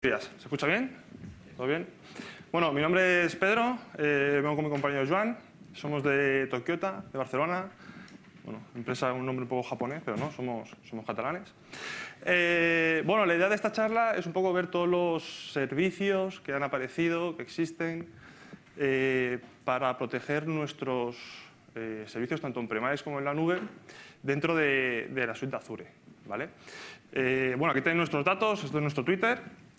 Días. ¿Se escucha bien? ¿Todo bien? Bueno, mi nombre es Pedro, vengo con mi compañero Joan, somos de Tokiota, de Barcelona. Bueno, empresa un nombre un poco japonés, pero no, somos catalanes. Bueno, la idea de esta charla es un poco ver todos los servicios que han aparecido, que existen, para proteger nuestros servicios, tanto en premise como en la nube, dentro de la suite de Azure, ¿vale? Bueno, aquí tenéis nuestros datos, esto es nuestro Twitter.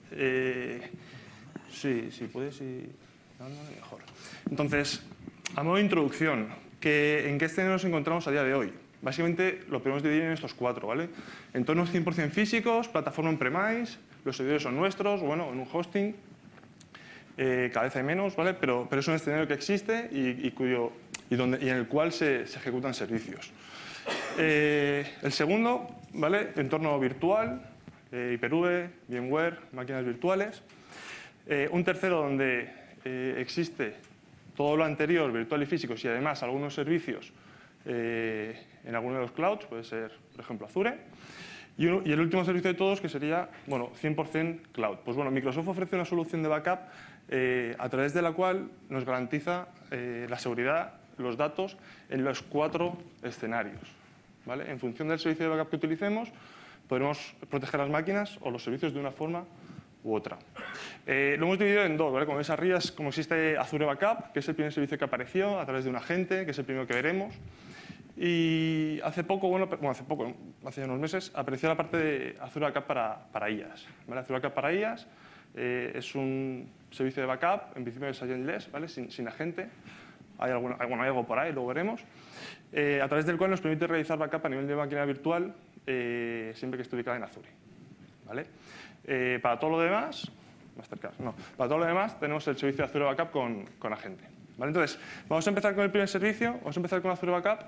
Sí, puedes, sí. No, mejor. Entonces, a modo de introducción, ¿en qué escenario nos encontramos a día de hoy? Básicamente lo podemos dividir en estos cuatro, ¿vale? Entornos 100% físicos, plataforma on-premise, los servidores son nuestros, bueno, en un hosting, cada vez hay menos, ¿vale? Pero es un escenario que existe y en el cual se ejecutan servicios. El segundo, ¿vale? Entorno virtual, Hyper-V, VMware, máquinas virtuales. Un tercero donde existe todo lo anterior, virtual y físicos, y además algunos servicios en alguno de los clouds, puede ser, por ejemplo, Azure. Y el último servicio de todos, que sería, bueno, 100% cloud. Pues bueno, Microsoft ofrece una solución de backup a través de la cual nos garantiza la seguridad, los datos, en los cuatro escenarios, ¿vale? En función del servicio de backup que utilicemos, podremos proteger las máquinas o los servicios de una forma u otra. Lo hemos dividido en dos, ¿vale? Como veis arriba es como existe Azure Backup, que es el primer servicio que apareció a través de un agente, que es el primero que veremos. Y hace poco, hace ya unos meses, apareció la parte de Azure Backup para IaaS, ¿vale? Azure Backup para IaaS es un servicio de backup, en principio es agentless, ¿vale? Sin agente. Hay algo por ahí, luego veremos. A través del cual nos permite realizar backup a nivel de máquina virtual siempre que esté ubicada en Azure, ¿vale? Para todo lo demás, para todo lo demás tenemos el servicio de Azure Backup con agente, ¿vale? Entonces, vamos a empezar con el primer servicio, vamos a empezar con Azure Backup.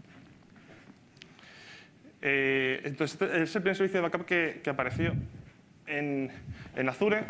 Entonces, este es el primer servicio de backup que apareció en Azure.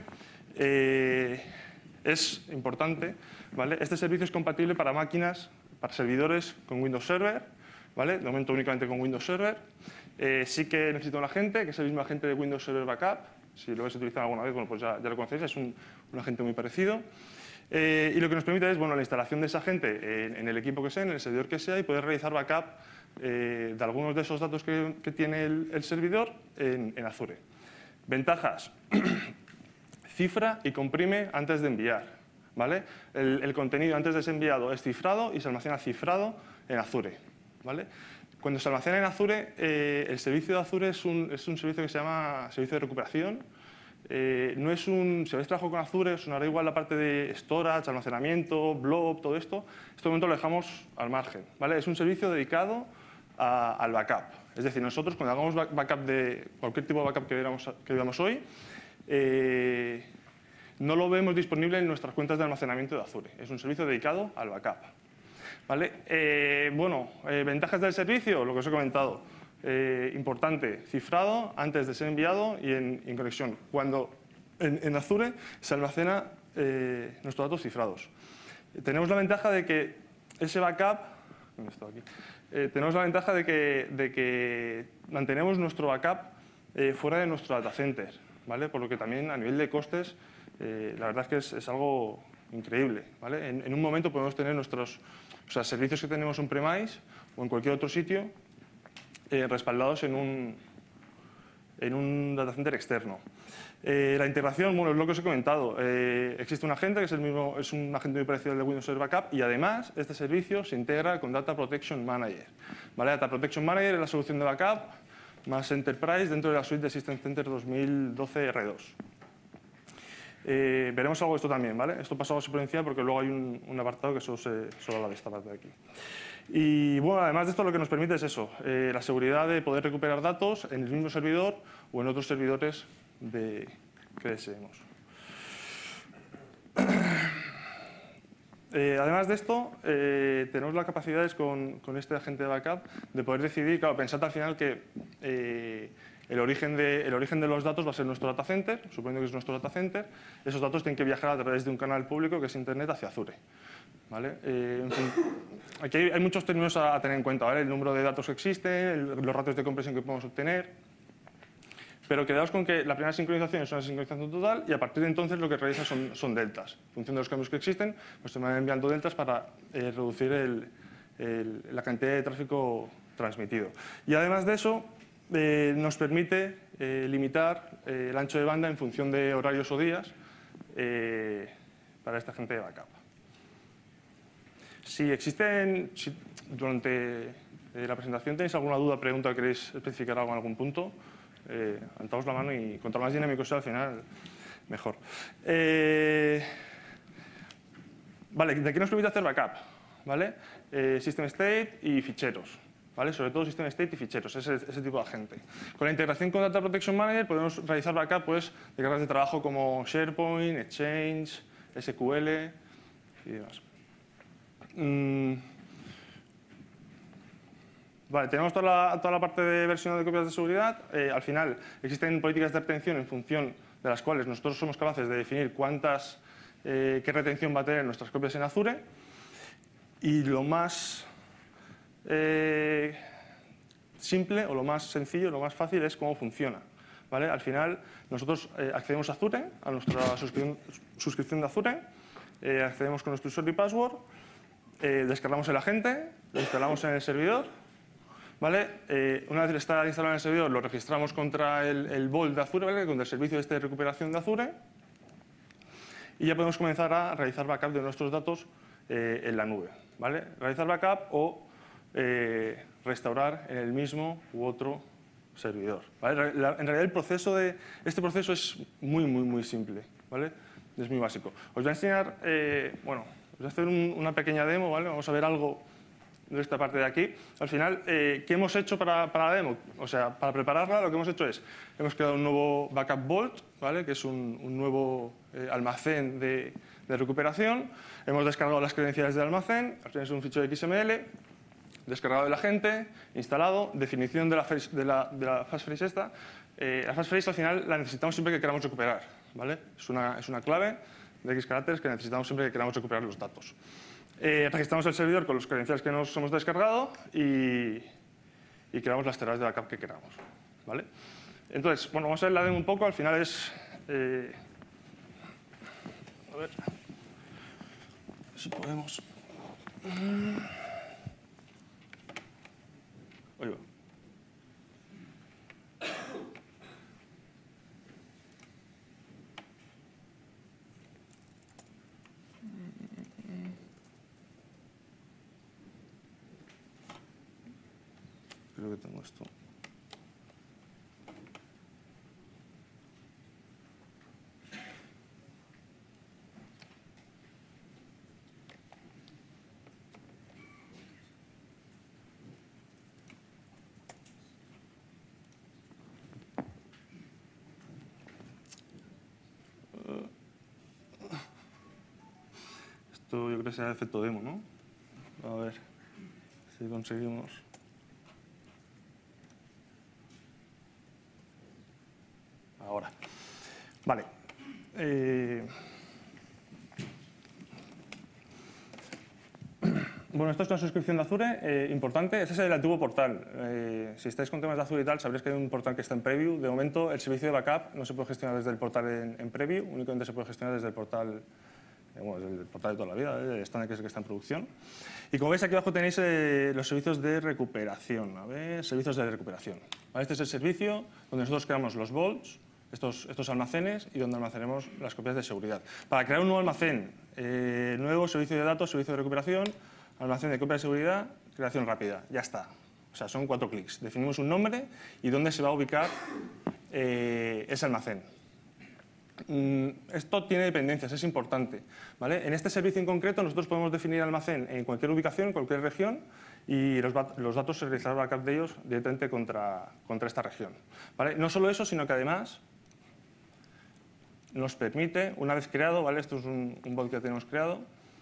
Es importante, ¿vale? Este servicio es compatible para máquinas, para servidores con Windows Server, ¿vale? De momento únicamente con Windows Server. Sí que necesita un agente, que es el mismo agente de Windows Server Backup. Si lo habéis utilizado alguna vez, bueno, pues ya lo conocéis, es un agente muy parecido. Y lo que nos permite es, bueno, la instalación de ese agente en el equipo que sea, en el servidor que sea, y poder realizar backup de algunos de esos datos que tiene el servidor en Azure. Ventajas. Cifra y comprime antes de enviar, ¿vale? El contenido antes de ser enviado es cifrado y se almacena cifrado en Azure, ¿vale? Cuando se almacena en Azure, el servicio de Azure es un servicio que se llama servicio de recuperación. No es si habéis trabajado con Azure, os sonará igual la parte de storage, almacenamiento, blob, todo esto. Este momento lo dejamos al margen, ¿vale? Es un servicio dedicado al backup. Es decir, nosotros cuando hagamos backup de cualquier tipo de backup que veamos hoy, no lo vemos disponible en nuestras cuentas de almacenamiento de Azure. Es un servicio dedicado al backup, ¿vale? Ventajas del servicio, lo que os he comentado. Importante, cifrado antes de ser enviado y en conexión. Cuando en Azure se almacena nuestros datos cifrados. Tenemos la ventaja de que ese backup... tenemos la ventaja de que mantenemos nuestro backup fuera de nuestro data center, ¿vale? Por lo que también a nivel de costes, la verdad es que es algo increíble, ¿vale? En un momento podemos tener nuestros servicios que tenemos on-premise o en cualquier otro sitio respaldados en un data center externo. La integración, bueno, es lo que os he comentado. Existe un agente que es un agente muy parecido al de Windows Server Backup, y además este servicio se integra con Data Protection Manager, ¿vale? Data Protection Manager es la solución de backup más Enterprise dentro de la suite de System Center 2012 R2. Veremos algo de esto también, ¿vale? Esto pasa algo exponencial porque luego hay un apartado que solo habla de esta parte de aquí. Y bueno, además de esto, lo que nos permite es eso, la seguridad de poder recuperar datos en el mismo servidor o en otros servidores que deseemos. Además de esto, tenemos las capacidades con este agente de backup de poder decidir, claro, pensad al final que el origen de los datos va a ser nuestro data center, suponiendo que es nuestro data center. Esos datos tienen que viajar a través de un canal público que es Internet hacia Azure, ¿vale? En fin, aquí hay muchos términos a tener en cuenta, ¿vale? El número de datos que existen, los ratios de compresión que podemos obtener. Pero quedaos con que la primera sincronización es una sincronización total y a partir de entonces lo que realiza son deltas. En función de los cambios que existen, pues se van enviando deltas para reducir la cantidad de tráfico transmitido. Y además de eso, nos permite limitar el ancho de banda en función de horarios o días para esta gente de backup. Si durante la presentación tenéis alguna duda, pregunta, queréis especificar algo en algún punto, levantaos la mano y cuanto más dinámico sea al final, mejor. Vale, ¿de qué nos permite hacer backup? ¿Vale? System state y ficheros. ¿Vale? Sobre todo System State y ficheros, ese tipo de agente. Con la integración con Data Protection Manager podemos realizar backup pues, de cargas de trabajo como SharePoint, Exchange, SQL y demás. Vale, tenemos toda la parte de versión de copias de seguridad. Al final existen políticas de retención en función de las cuales nosotros somos capaces de definir qué retención va a tener nuestras copias en Azure. Y lo más simple o lo más sencillo, lo más fácil es cómo funciona. ¿Vale? Al final nosotros accedemos a Azure, a nuestra suscripción de Azure, accedemos con nuestro usuario y password, descargamos el agente, lo instalamos en el servidor. ¿Vale? Una vez está instalado en el servidor, lo registramos contra el Vault de Azure, ¿vale? Contra el servicio de recuperación de Azure, y ya podemos comenzar a realizar backup de nuestros datos en la nube. ¿Vale? Realizar backup o restaurar en el mismo u otro servidor. ¿Vale? En realidad este proceso es muy simple. ¿Vale? Es muy básico. Os voy a enseñar, os voy a hacer una pequeña demo. ¿Vale? Vamos a ver algo de esta parte de aquí. Al final, ¿qué hemos hecho para la demo? O sea, para prepararla lo que hemos hecho es, hemos creado un nuevo Backup Vault, ¿vale? Que es un nuevo almacén de recuperación. Hemos descargado las credenciales del almacén, al final es un fichero XML, descargado del agente, instalado, definición de la passphrase esta. La passphrase al final la necesitamos siempre que queramos recuperar, ¿vale? Es una clave de X caracteres que necesitamos siempre que queramos recuperar los datos. Registramos el servidor con los credenciales que nos hemos descargado y creamos las tareas de backup que queramos. ¿Vale? Entonces, bueno, vamos a ver la demo un poco. Al final es... a ver si podemos... Ahí va. Creo que tengo esto. Esto yo creo que será el efecto demo, ¿no? A ver si conseguimos... Ahora. Vale. Bueno, esto es una suscripción de Azure importante. Este es el antiguo portal. Si estáis con temas de Azure y tal, sabréis que hay un portal que está en preview. De momento, el servicio de backup no se puede gestionar desde el portal en preview, únicamente se puede gestionar desde el portal, desde el portal de toda la vida, el estándar que es el que está en producción. Y como veis, aquí abajo tenéis los servicios de recuperación. A ver, servicios de recuperación. ¿Vale? Este es el servicio donde nosotros creamos los vaults, estos almacenes, y donde almacenemos las copias de seguridad. Para crear un nuevo almacén, nuevo servicio de datos, servicio de recuperación, almacén de copia de seguridad, creación rápida. Ya está. O sea, son 4 clics. Definimos un nombre y dónde se va a ubicar ese almacén. Esto tiene dependencias, es importante. ¿Vale? En este servicio en concreto nosotros podemos definir almacén en cualquier ubicación, en cualquier región, y los datos se realizará backup de ellos directamente contra esta región. ¿Vale? No solo eso, sino que además nos permite, una vez creado, ¿vale? Esto es un bot que ya tenemos creado,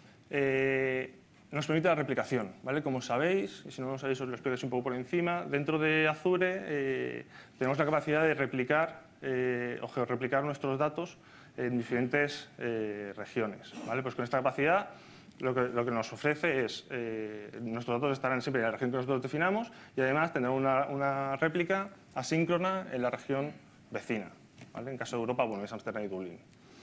nos permite la replicación. ¿Vale? Como sabéis, y si no lo sabéis os lo explico un poco por encima, dentro de Azure tenemos la capacidad de replicar o georreplicar nuestros datos en diferentes regiones. ¿Vale? Pues con esta capacidad lo que nos ofrece es nuestros datos estarán siempre en la región que nosotros definamos y además tener una réplica asíncrona en la región vecina. ¿Vale? En caso de Europa, bueno, es Ámsterdam y Dublín.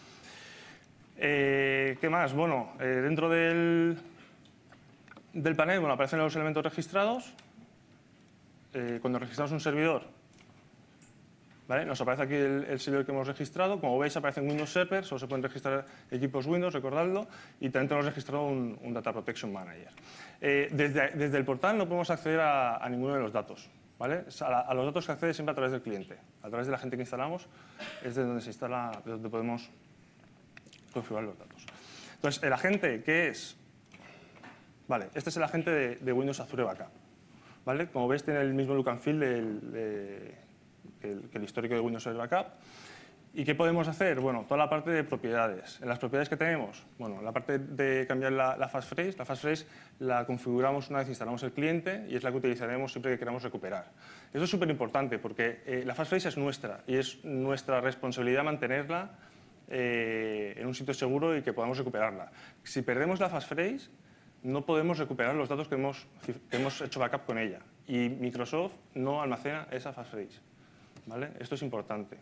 ¿Qué más? Bueno, dentro del panel aparecen los elementos registrados. Cuando registramos un servidor, ¿vale? Nos aparece aquí el servidor que hemos registrado. Como veis, aparecen Windows Server, solo se pueden registrar equipos Windows, recordadlo, y también tenemos registrado un Data Protection Manager. Desde el portal no podemos acceder a ninguno de los datos, ¿vale? A los datos se accede siempre a través del cliente, a través de la gente que instalamos, es de donde se instala, de donde podemos configurar los datos. Entonces, el agente, ¿qué es? Vale, este es el agente de Windows Azure Backup. ¿Vale? Como veis, tiene el mismo look and feel que el histórico de Windows Server Backup. ¿Y qué podemos hacer? Bueno, toda la parte de propiedades. En las propiedades que tenemos, bueno, la parte de cambiar la passphrase la configuramos una vez instalamos el cliente y es la que utilizaremos siempre que queramos recuperar. Eso es súper importante porque la passphrase es nuestra y es nuestra responsabilidad mantenerla en un sitio seguro y que podamos recuperarla. Si perdemos la passphrase, no podemos recuperar los datos que hemos hecho backup con ella. Y Microsoft no almacena esa passphrase. ¿Vale? Esto es importante.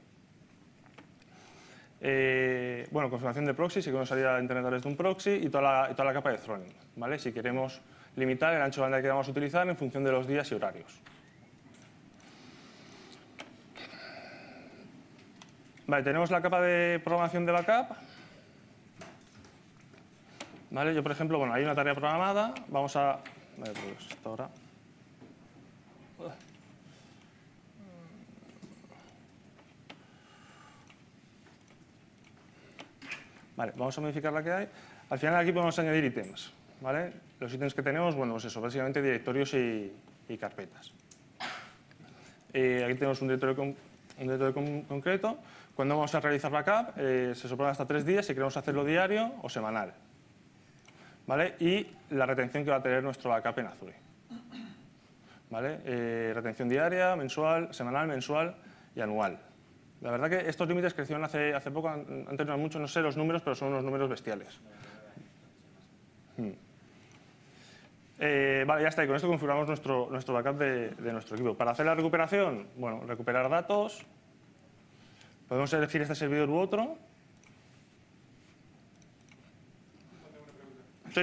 Bueno, configuración de proxy, si queremos salir a internet a través de un proxy y toda la capa de throttling. ¿Vale? Si queremos limitar el ancho de banda que vamos a utilizar en función de los días y horarios. Vale, tenemos la capa de programación de backup. ¿Vale? Yo, por ejemplo, bueno, hay una tarea programada. Vamos a... Vale, pues esto ahora. Vale, vamos a modificar la que hay. Al final aquí podemos añadir ítems. ¿Vale? Los ítems que tenemos, bueno, pues eso, básicamente directorios y carpetas. Aquí tenemos un directorio concreto. Cuando vamos a realizar backup, se soporta hasta 3 días si queremos hacerlo diario o semanal. ¿Vale? Y la retención que va a tener nuestro backup en Azure. ¿Vale? Retención diaria, mensual, semanal, mensual y anual. La verdad que estos límites crecieron hace poco, antes no mucho, no sé los números, pero son unos números bestiales. Vale, ya está. Y con esto configuramos nuestro backup de nuestro equipo. Para hacer la recuperación, bueno, recuperar datos. Podemos elegir este servidor u otro. Sí.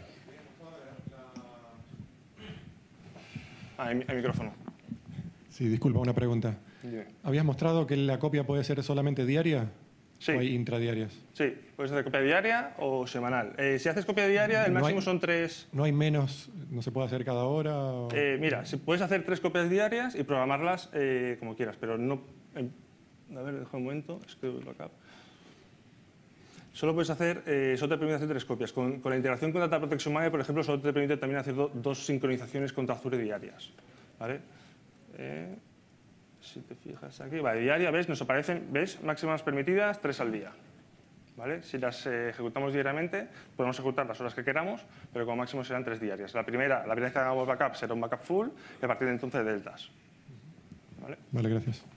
El micrófono. Sí, disculpa, una pregunta. Dime. ¿Habías mostrado que la copia puede ser solamente diaria? Sí. ¿O hay intradiarias? Sí, puedes hacer copia diaria o semanal. Si haces copia diaria, el máximo son 3... ¿No hay menos? ¿No se puede hacer cada hora? O... Mira, si puedes hacer 3 copias diarias y programarlas como quieras, pero no... a ver, dejo un momento, es que backup. Solo puedes hacer, solo te permite hacer 3 copias. Con la integración con Data Protection Manager, por ejemplo, solo te permite también hacer 2 sincronizaciones contra Azure diarias. ¿Vale? Si te fijas aquí, vale, diaria, ¿ves? Nos aparecen, ¿ves? Máximas permitidas, 3 al día. ¿Vale? Si las ejecutamos diariamente, podemos ejecutar las horas que queramos, pero como máximo serán 3 diarias. La primera vez que hagamos backup será un backup full y a partir de entonces deltas. ¿Vale? Vale, gracias.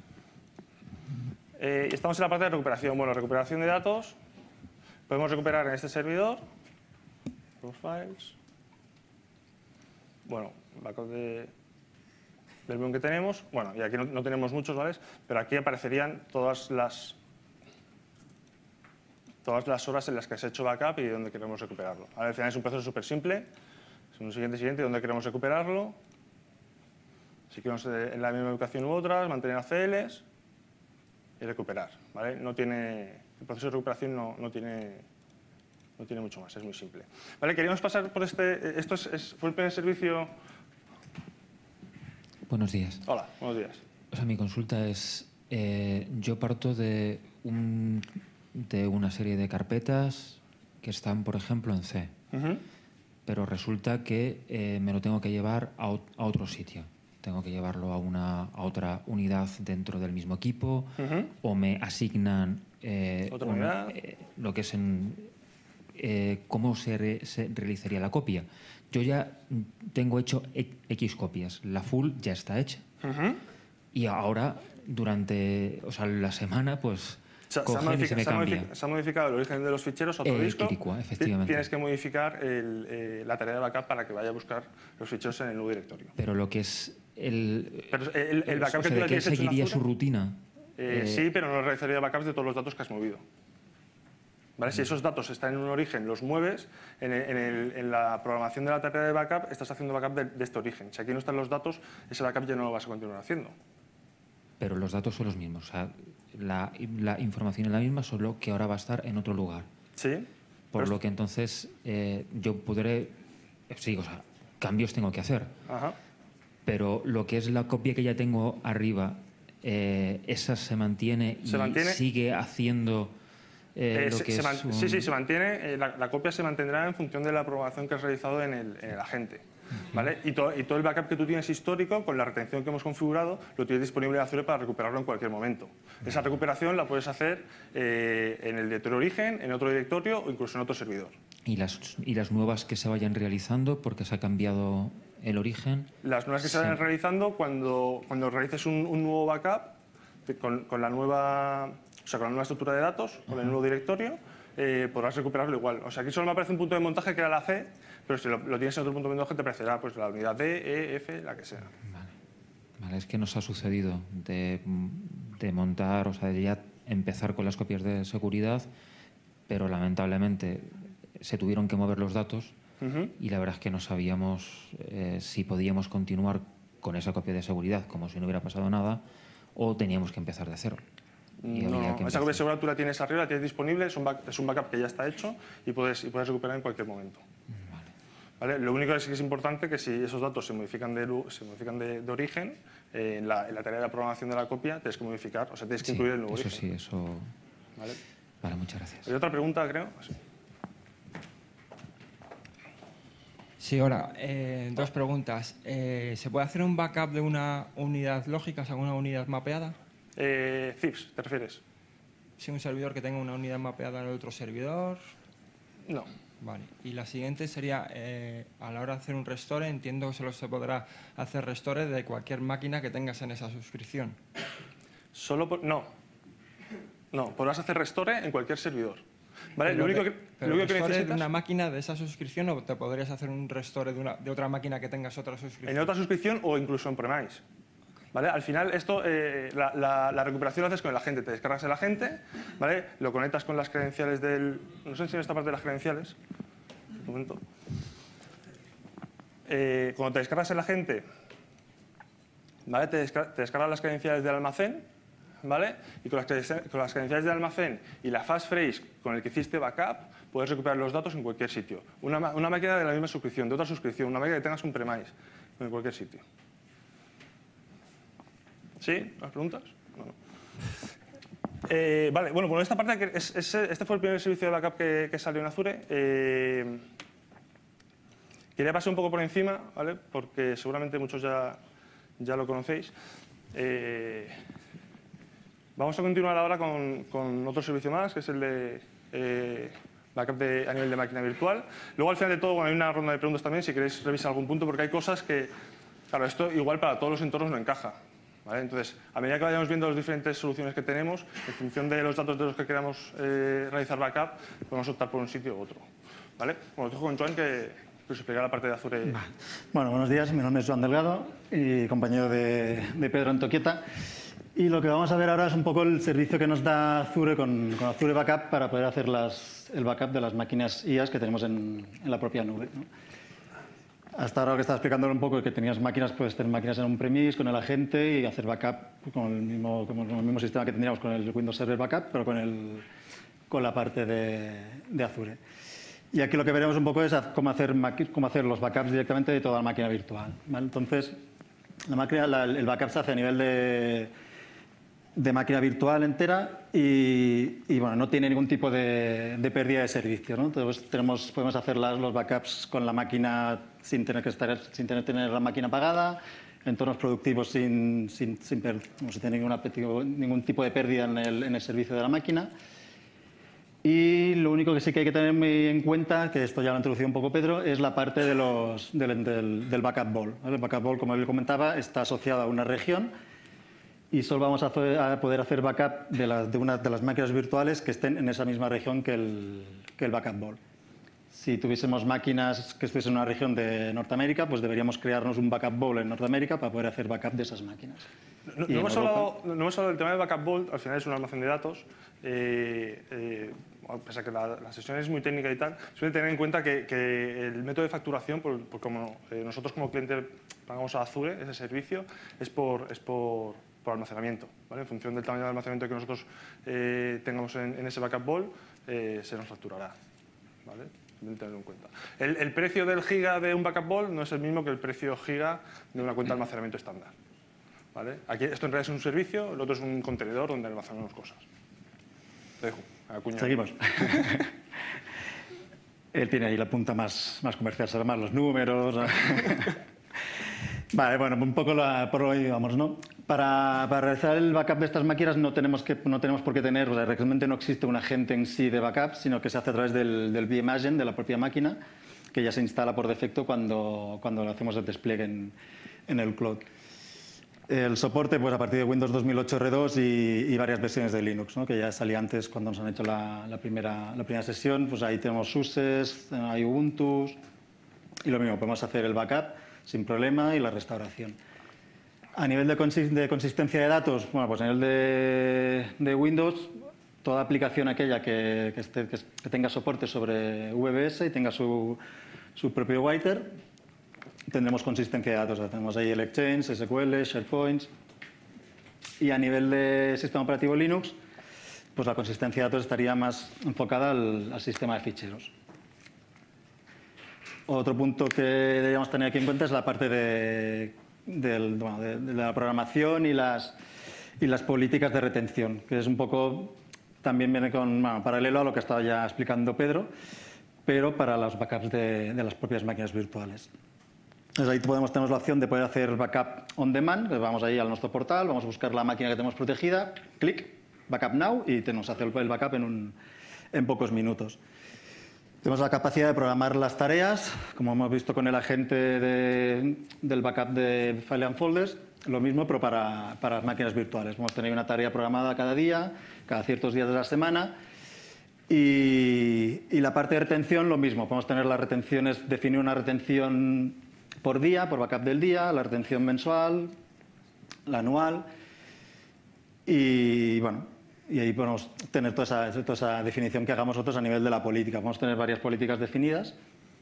Estamos en la parte de recuperación. Bueno, recuperación de datos. Podemos recuperar en este servidor los files. Bueno, backup del bien que tenemos. Bueno, y aquí no tenemos muchos, ¿vale? Pero aquí aparecerían todas las horas en las que se ha hecho backup y donde queremos recuperarlo. Al final es un proceso súper simple. Es un siguiente, donde queremos recuperarlo. Si queremos en la misma ubicación u otras, mantener ACLs y recuperar. ¿Vale? El proceso de recuperación no tiene mucho más, es muy simple. ¿Vale? Queríamos pasar por esto fue el primer servicio. Buenos días. Hola, buenos días. O sea, mi consulta es, yo parto de una serie de carpetas que están, por ejemplo, en C, pero resulta que me lo tengo que llevar a otro sitio. Tengo que llevarlo a otra unidad dentro del mismo equipo o me asignan ¿Otra unidad? Lo que es cómo se realizaría la copia. Yo ya tengo hecho X copias, la full ya está hecha. Y ahora, durante la semana, pues Se ha modificado el origen de los ficheros a otro disco. Quiricua, efectivamente. Tienes que modificar la tarea de backup para que vaya a buscar los ficheros en el nuevo directorio. Pero lo que es el backup que tú ¿de qué tienes hecho en seguiría Azure? su rutina? Sí, pero no realizaría backups de todos los datos que has movido. ¿Vale? Si esos datos están en un origen, los mueves, en la programación de la tarea de backup estás haciendo backup de este origen. Si aquí no están los datos, ese backup ya no lo vas a continuar haciendo. Pero los datos son los mismos. O sea, la información es la misma, solo que ahora va a estar en otro lugar. Sí. Por lo que entonces yo podré... Sí, o sea, cambios tengo que hacer. Ajá. Pero lo que es la copia que ya tengo arriba, esa se mantiene y sigue haciendo... Sí, se mantiene. La copia se mantendrá en función de la programación que has realizado en el agente. ¿Vale? Y todo el backup que tú tienes histórico, con la retención que hemos configurado, lo tienes disponible en Azure para recuperarlo en cualquier momento. Esa recuperación la puedes hacer en el directorio origen, en otro directorio o incluso en otro servidor. ¿Y las nuevas que se vayan realizando porque se ha cambiado el origen? Las nuevas que se vayan realizando cuando realices un nuevo backup con la nueva estructura de datos, con el nuevo directorio, podrás recuperarlo igual. O sea, aquí solo me aparece un punto de montaje que era la C, pero si lo tienes en otro punto de montaje te aparecerá pues, la unidad D, E, F, la que sea. Vale, es que nos ha sucedido de montar, o sea, de ya empezar con las copias de seguridad, pero lamentablemente se tuvieron que mover los datos y la verdad es que no sabíamos si podíamos continuar con esa copia de seguridad como si no hubiera pasado nada o teníamos que empezar de cero. Esa copia de seguridad tú la tienes arriba, la tienes disponible, es un backup que ya está hecho y puedes recuperar en cualquier momento. ¿Vale? Lo único que sí que es importante es que si esos datos se modifican de origen, en la tarea de la programación de la copia tienes que modificar, o sea, tienes que incluir el nuevo origen. Sí, eso. ¿Vale? Vale, muchas gracias. ¿Hay otra pregunta, creo? Sí. Sí, ahora, dos preguntas. ¿Se puede hacer un backup de una unidad lógica, o sea, una unidad mapeada? CIFS, ¿te refieres? Si un servidor que tenga una unidad mapeada en el otro servidor. No. Vale. Y la siguiente sería, a la hora de hacer un restore, entiendo que solo se podrá hacer restore de cualquier máquina que tengas en esa suscripción. No, podrás hacer restore en cualquier servidor. ¿Vale? Lo único que necesitas... de una máquina de esa suscripción o te podrías hacer un restore de otra máquina que tengas otra suscripción? En otra suscripción o incluso en premise. ¿Vale? Al final, esto, la recuperación lo haces con el agente. Te descargas el agente, ¿vale? Lo conectas con las credenciales del... No sé si en esta parte de las credenciales. Un momento. Cuando te descargas el agente, ¿vale? Te descargas las credenciales del almacén, ¿vale? Y con las credenciales del almacén y la passphrase con el que hiciste backup, puedes recuperar los datos en cualquier sitio. Una máquina de la misma suscripción, de otra suscripción, una máquina que tengas un premise, en cualquier sitio. ¿Sí? ¿Más preguntas? Bueno. Vale, bueno, por esta parte, este fue el primer servicio de backup que salió en Azure. Quería pasar un poco por encima, ¿vale? Porque seguramente muchos ya lo conocéis. Vamos a continuar ahora con otro servicio más, que es el de backup a nivel de máquina virtual. Luego, al final de todo, bueno, hay una ronda de preguntas también, si queréis revisar algún punto, porque hay cosas que, claro, esto igual para todos los entornos no encaja. ¿Vale? Entonces, a medida que vayamos viendo las diferentes soluciones que tenemos, en función de los datos de los que queramos realizar backup, podemos optar por un sitio u otro. ¿Vale? Bueno, dejo con Joan que os explicará la parte de Azure. Bueno, buenos días. Mi nombre es Joan Delgado y compañero de Pedro Antoquieta. Y lo que vamos a ver ahora es un poco el servicio que nos da Azure con Azure Backup para poder hacer el backup de las máquinas IaaS que tenemos en la propia nube, ¿no? Hasta ahora lo que estaba explicándolo un poco es que tenías máquinas, puedes tener máquinas en un premise con el agente y hacer backup con el mismo sistema que tendríamos con el Windows Server Backup, pero con la parte de Azure. Y aquí lo que veremos un poco es cómo hacer los backups directamente de toda la máquina virtual, ¿vale? Entonces, el backup se hace a nivel de máquina virtual entera y bueno, no tiene ningún tipo de pérdida de servicio, ¿no? Entonces podemos hacer los backups con la máquina sin tener tener la máquina apagada, entornos productivos sin tener ningún tipo de pérdida en el servicio de la máquina. Y lo único que sí que hay que tener en cuenta, que esto ya lo ha introducido un poco Pedro, es la parte del backup ball, ¿vale? El backup ball, como él comentaba, está asociado a una región y solo vamos a poder hacer backup de una de las máquinas virtuales que estén en esa misma región que el backup ball. Si tuviésemos máquinas que estuviesen en una región de Norteamérica, pues deberíamos crearnos un backup ball en Norteamérica para poder hacer backup de esas máquinas. No hemos hablado del tema del Backup Vault, al final es un almacén de datos. Pese a que la sesión es muy técnica y tal, suele tener en cuenta que el método de facturación, por como nosotros como cliente pagamos a Azure ese servicio, es por almacenamiento, ¿vale? En función del tamaño de almacenamiento que nosotros tengamos en ese Backup Vault, se nos facturará, ¿vale? Tenerlo en cuenta. El precio del giga de un Backup Vault no es el mismo que el precio giga de una cuenta de almacenamiento estándar, ¿vale? Aquí, esto en realidad es un servicio, el otro es un contenedor donde almacenamos cosas. Te dejo. Seguimos. Él tiene ahí la punta más comercial, sabe más los números. Vale, bueno, un poco por hoy vamos, ¿no? Para realizar el backup de estas máquinas no tenemos por qué tener, o sea, realmente no existe un agente en sí de backup, sino que se hace a través del vMagent de la propia máquina, que ya se instala por defecto cuando hacemos el despliegue en el cloud. El soporte, pues a partir de Windows 2008 R2 y varias versiones de Linux, ¿no? Que ya salía antes cuando nos han hecho la primera sesión. Pues ahí tenemos SUSEs, hay Ubuntu y lo mismo, podemos hacer el backup sin problema y la restauración. A nivel de consistencia de datos, bueno, pues a nivel de Windows, toda aplicación aquella que tenga soporte sobre VBS y tenga su propio writer, tendremos consistencia de datos. Tenemos ahí el Exchange, SQL, SharePoint. Y a nivel de sistema operativo Linux, pues la consistencia de datos estaría más enfocada al sistema de ficheros. Otro punto que deberíamos tener aquí en cuenta es la parte de la programación y las políticas de retención, que es un poco, también viene paralelo a lo que estaba ya explicando Pedro, pero para los backups de las propias máquinas virtuales. Entonces ahí tenemos la opción de poder hacer backup on demand. Vamos ahí a nuestro portal, vamos a buscar la máquina que tenemos protegida, clic, backup now y nos hace el backup en pocos minutos. Tenemos la capacidad de programar las tareas, como hemos visto con el agente del backup de File and Folders, lo mismo pero para las máquinas virtuales. Vamos a tener una tarea programada cada día, cada ciertos días de la semana. Y la parte de retención, lo mismo. Podemos tener las retenciones, definir una retención por día, por backup del día, la retención mensual, la anual y bueno, y ahí podemos tener toda esa definición que hagamos nosotros a nivel de la política. Podemos tener varias políticas definidas.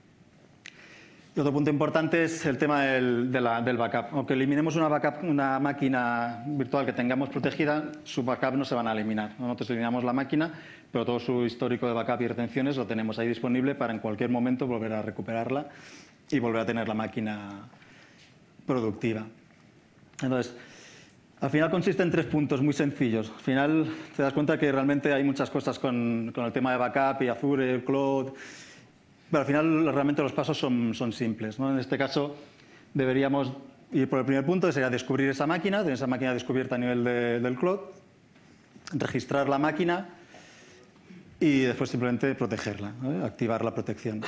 Y otro punto importante es el tema del backup. Aunque eliminemos una máquina virtual que tengamos protegida, su backup no se van a eliminar. Nosotros eliminamos la máquina, pero todo su histórico de backup y retenciones lo tenemos ahí disponible para en cualquier momento volver a recuperarla y volver a tener la máquina productiva. Entonces, al final consiste en 3 puntos muy sencillos. Al final te das cuenta que realmente hay muchas cosas con el tema de backup y Azure, Cloud, pero al final realmente los pasos son simples, ¿no? En este caso deberíamos ir por el primer punto, que sería descubrir esa máquina, tener esa máquina descubierta a nivel del Cloud, registrar la máquina y después simplemente protegerla, ¿no? Activar la protección.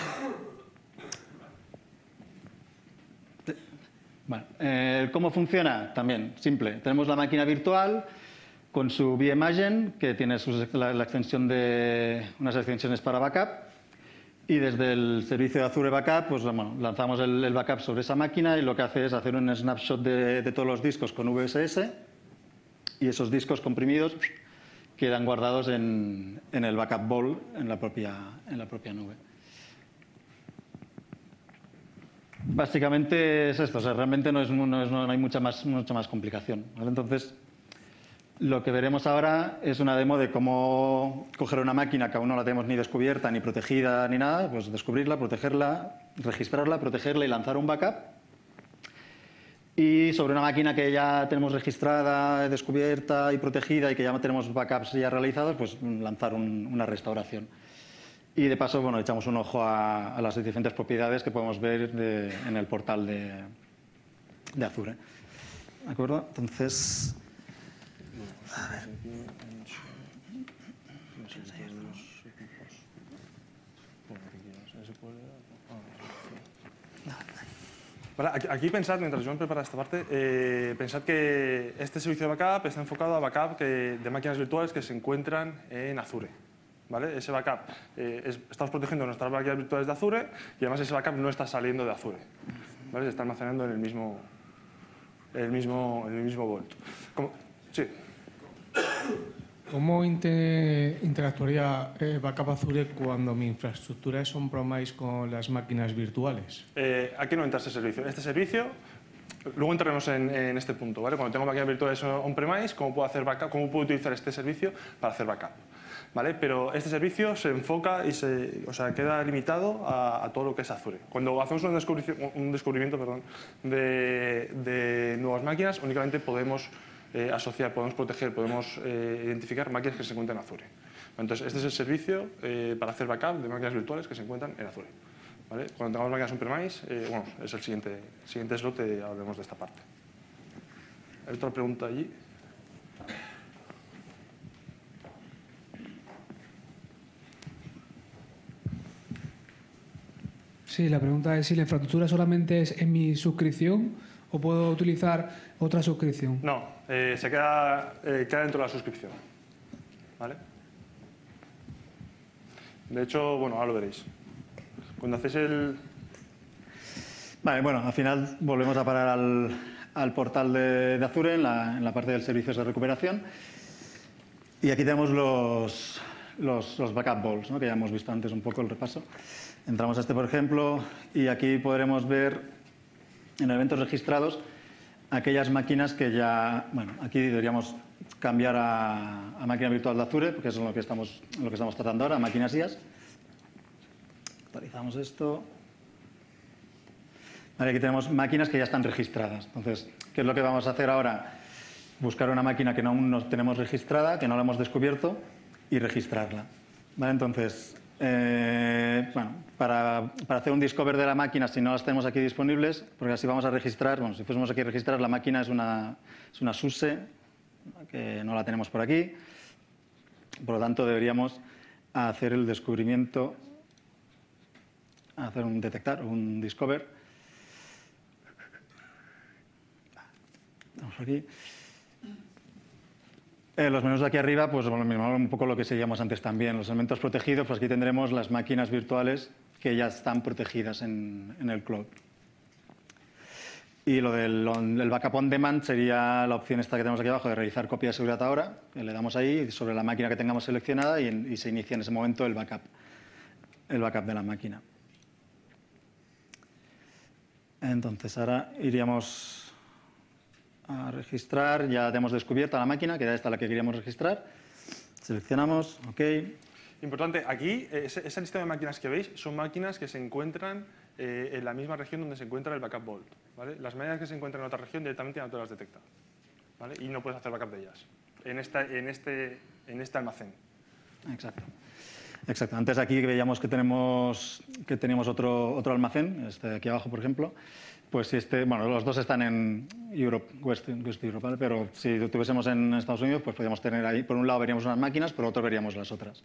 Bueno, ¿cómo funciona? También, simple. Tenemos la máquina virtual con su vMagent, que tiene la extensión de unas extensiones para backup. Y desde el servicio de Azure Backup, pues, bueno, lanzamos el backup sobre esa máquina y lo que hace es hacer un snapshot de todos los discos con VSS y esos discos comprimidos quedan guardados en el Backup Vault en la propia nube. Básicamente es esto, o sea, realmente no hay mucha más complicación, ¿vale? Entonces, lo que veremos ahora es una demo de cómo coger una máquina que aún no la tenemos ni descubierta, ni protegida, ni nada, pues descubrirla, protegerla, registrarla, protegerla y lanzar un backup. Y sobre una máquina que ya tenemos registrada, descubierta y protegida y que ya tenemos backups ya realizados, pues lanzar una restauración. Y de paso, bueno, echamos un ojo a las diferentes propiedades que podemos ver en el portal de Azure. ¿De acuerdo? Entonces, a ver. Vale, aquí pensad, mientras yo me preparo esta parte, pensad que este servicio de backup está enfocado a backup de máquinas virtuales que se encuentran en Azure. ¿Vale? Ese backup, estamos protegiendo nuestras máquinas virtuales de Azure y además ese backup no está saliendo de Azure. ¿Vale? Se está almacenando en el mismo el mismo volt. Sí. ¿Cómo interactuaría Backup Azure cuando mi infraestructura es on-premise con las máquinas virtuales? Aquí no entra este servicio. Este servicio, luego entraremos en este punto, ¿vale? Cuando tengo máquinas virtuales on-premise, ¿cómo puedo hacer backup? ¿Cómo puedo utilizar este servicio para hacer backup? ¿Vale? Pero este servicio se enfoca y queda limitado a todo lo que es Azure. Cuando hacemos un descubrimiento de nuevas máquinas, únicamente podemos asociar, podemos proteger, podemos identificar máquinas que se encuentran en Azure. Entonces, este es el servicio para hacer backup de máquinas virtuales que se encuentran en Azure. ¿Vale? Cuando tengamos máquinas on-premise, es el siguiente slot, hablaremos de esta parte. ¿Hay otra pregunta allí? Sí, la pregunta es si la infraestructura solamente es en mi suscripción o puedo utilizar otra suscripción. No, se queda dentro de la suscripción. ¿Vale? De hecho, bueno, ahora lo veréis. Cuando hacéis el... Vale, bueno, al final volvemos a parar al portal de Azure en la parte del servicios de recuperación. Y aquí tenemos los backup balls, ¿no? Que ya hemos visto antes un poco el repaso. Entramos a este, por ejemplo, y aquí podremos ver en eventos registrados aquellas máquinas que ya... Bueno, aquí deberíamos cambiar a máquina virtual de Azure, porque es lo que estamos tratando ahora, máquinas IaaS. Actualizamos esto. Vale, aquí tenemos máquinas que ya están registradas. Entonces, ¿qué es lo que vamos a hacer ahora? Buscar una máquina que aún no tenemos registrada, que no la hemos descubierto, y registrarla. Vale, entonces... bueno, para hacer un discover de la máquina, si no las tenemos aquí disponibles, porque así vamos a registrar, bueno, si fuésemos aquí a registrar, la máquina es una SUSE, que no la tenemos por aquí, por lo tanto deberíamos hacer el descubrimiento, hacer un detectar, un discover. Vamos aquí. Los menús de aquí arriba, pues un poco lo que seguíamos antes también. Los elementos protegidos, pues aquí tendremos las máquinas virtuales que ya están protegidas en el cloud. Y lo del backup on demand sería la opción esta que tenemos aquí abajo de realizar copia de seguridad ahora. Le damos ahí sobre la máquina que tengamos seleccionada y se inicia en ese momento el backup de la máquina. Entonces ahora iríamos a registrar, ya tenemos descubierta la máquina, que era esta la que queríamos registrar. Seleccionamos, OK. Importante, aquí, esa lista de máquinas que veis son máquinas que se encuentran en la misma región donde se encuentra el backup vault. ¿Vale? Las máquinas que se encuentran en otra región directamente no te las detecta. ¿Vale? Y no puedes hacer backup de ellas en este almacén. Exacto. Exacto. Antes aquí veíamos que teníamos otro almacén, este de aquí abajo, por ejemplo. Pues si los dos están en Europe, West Europe, ¿vale? Pero si lo tuviésemos en Estados Unidos, pues podríamos tener ahí, por un lado veríamos unas máquinas, por otro veríamos las otras.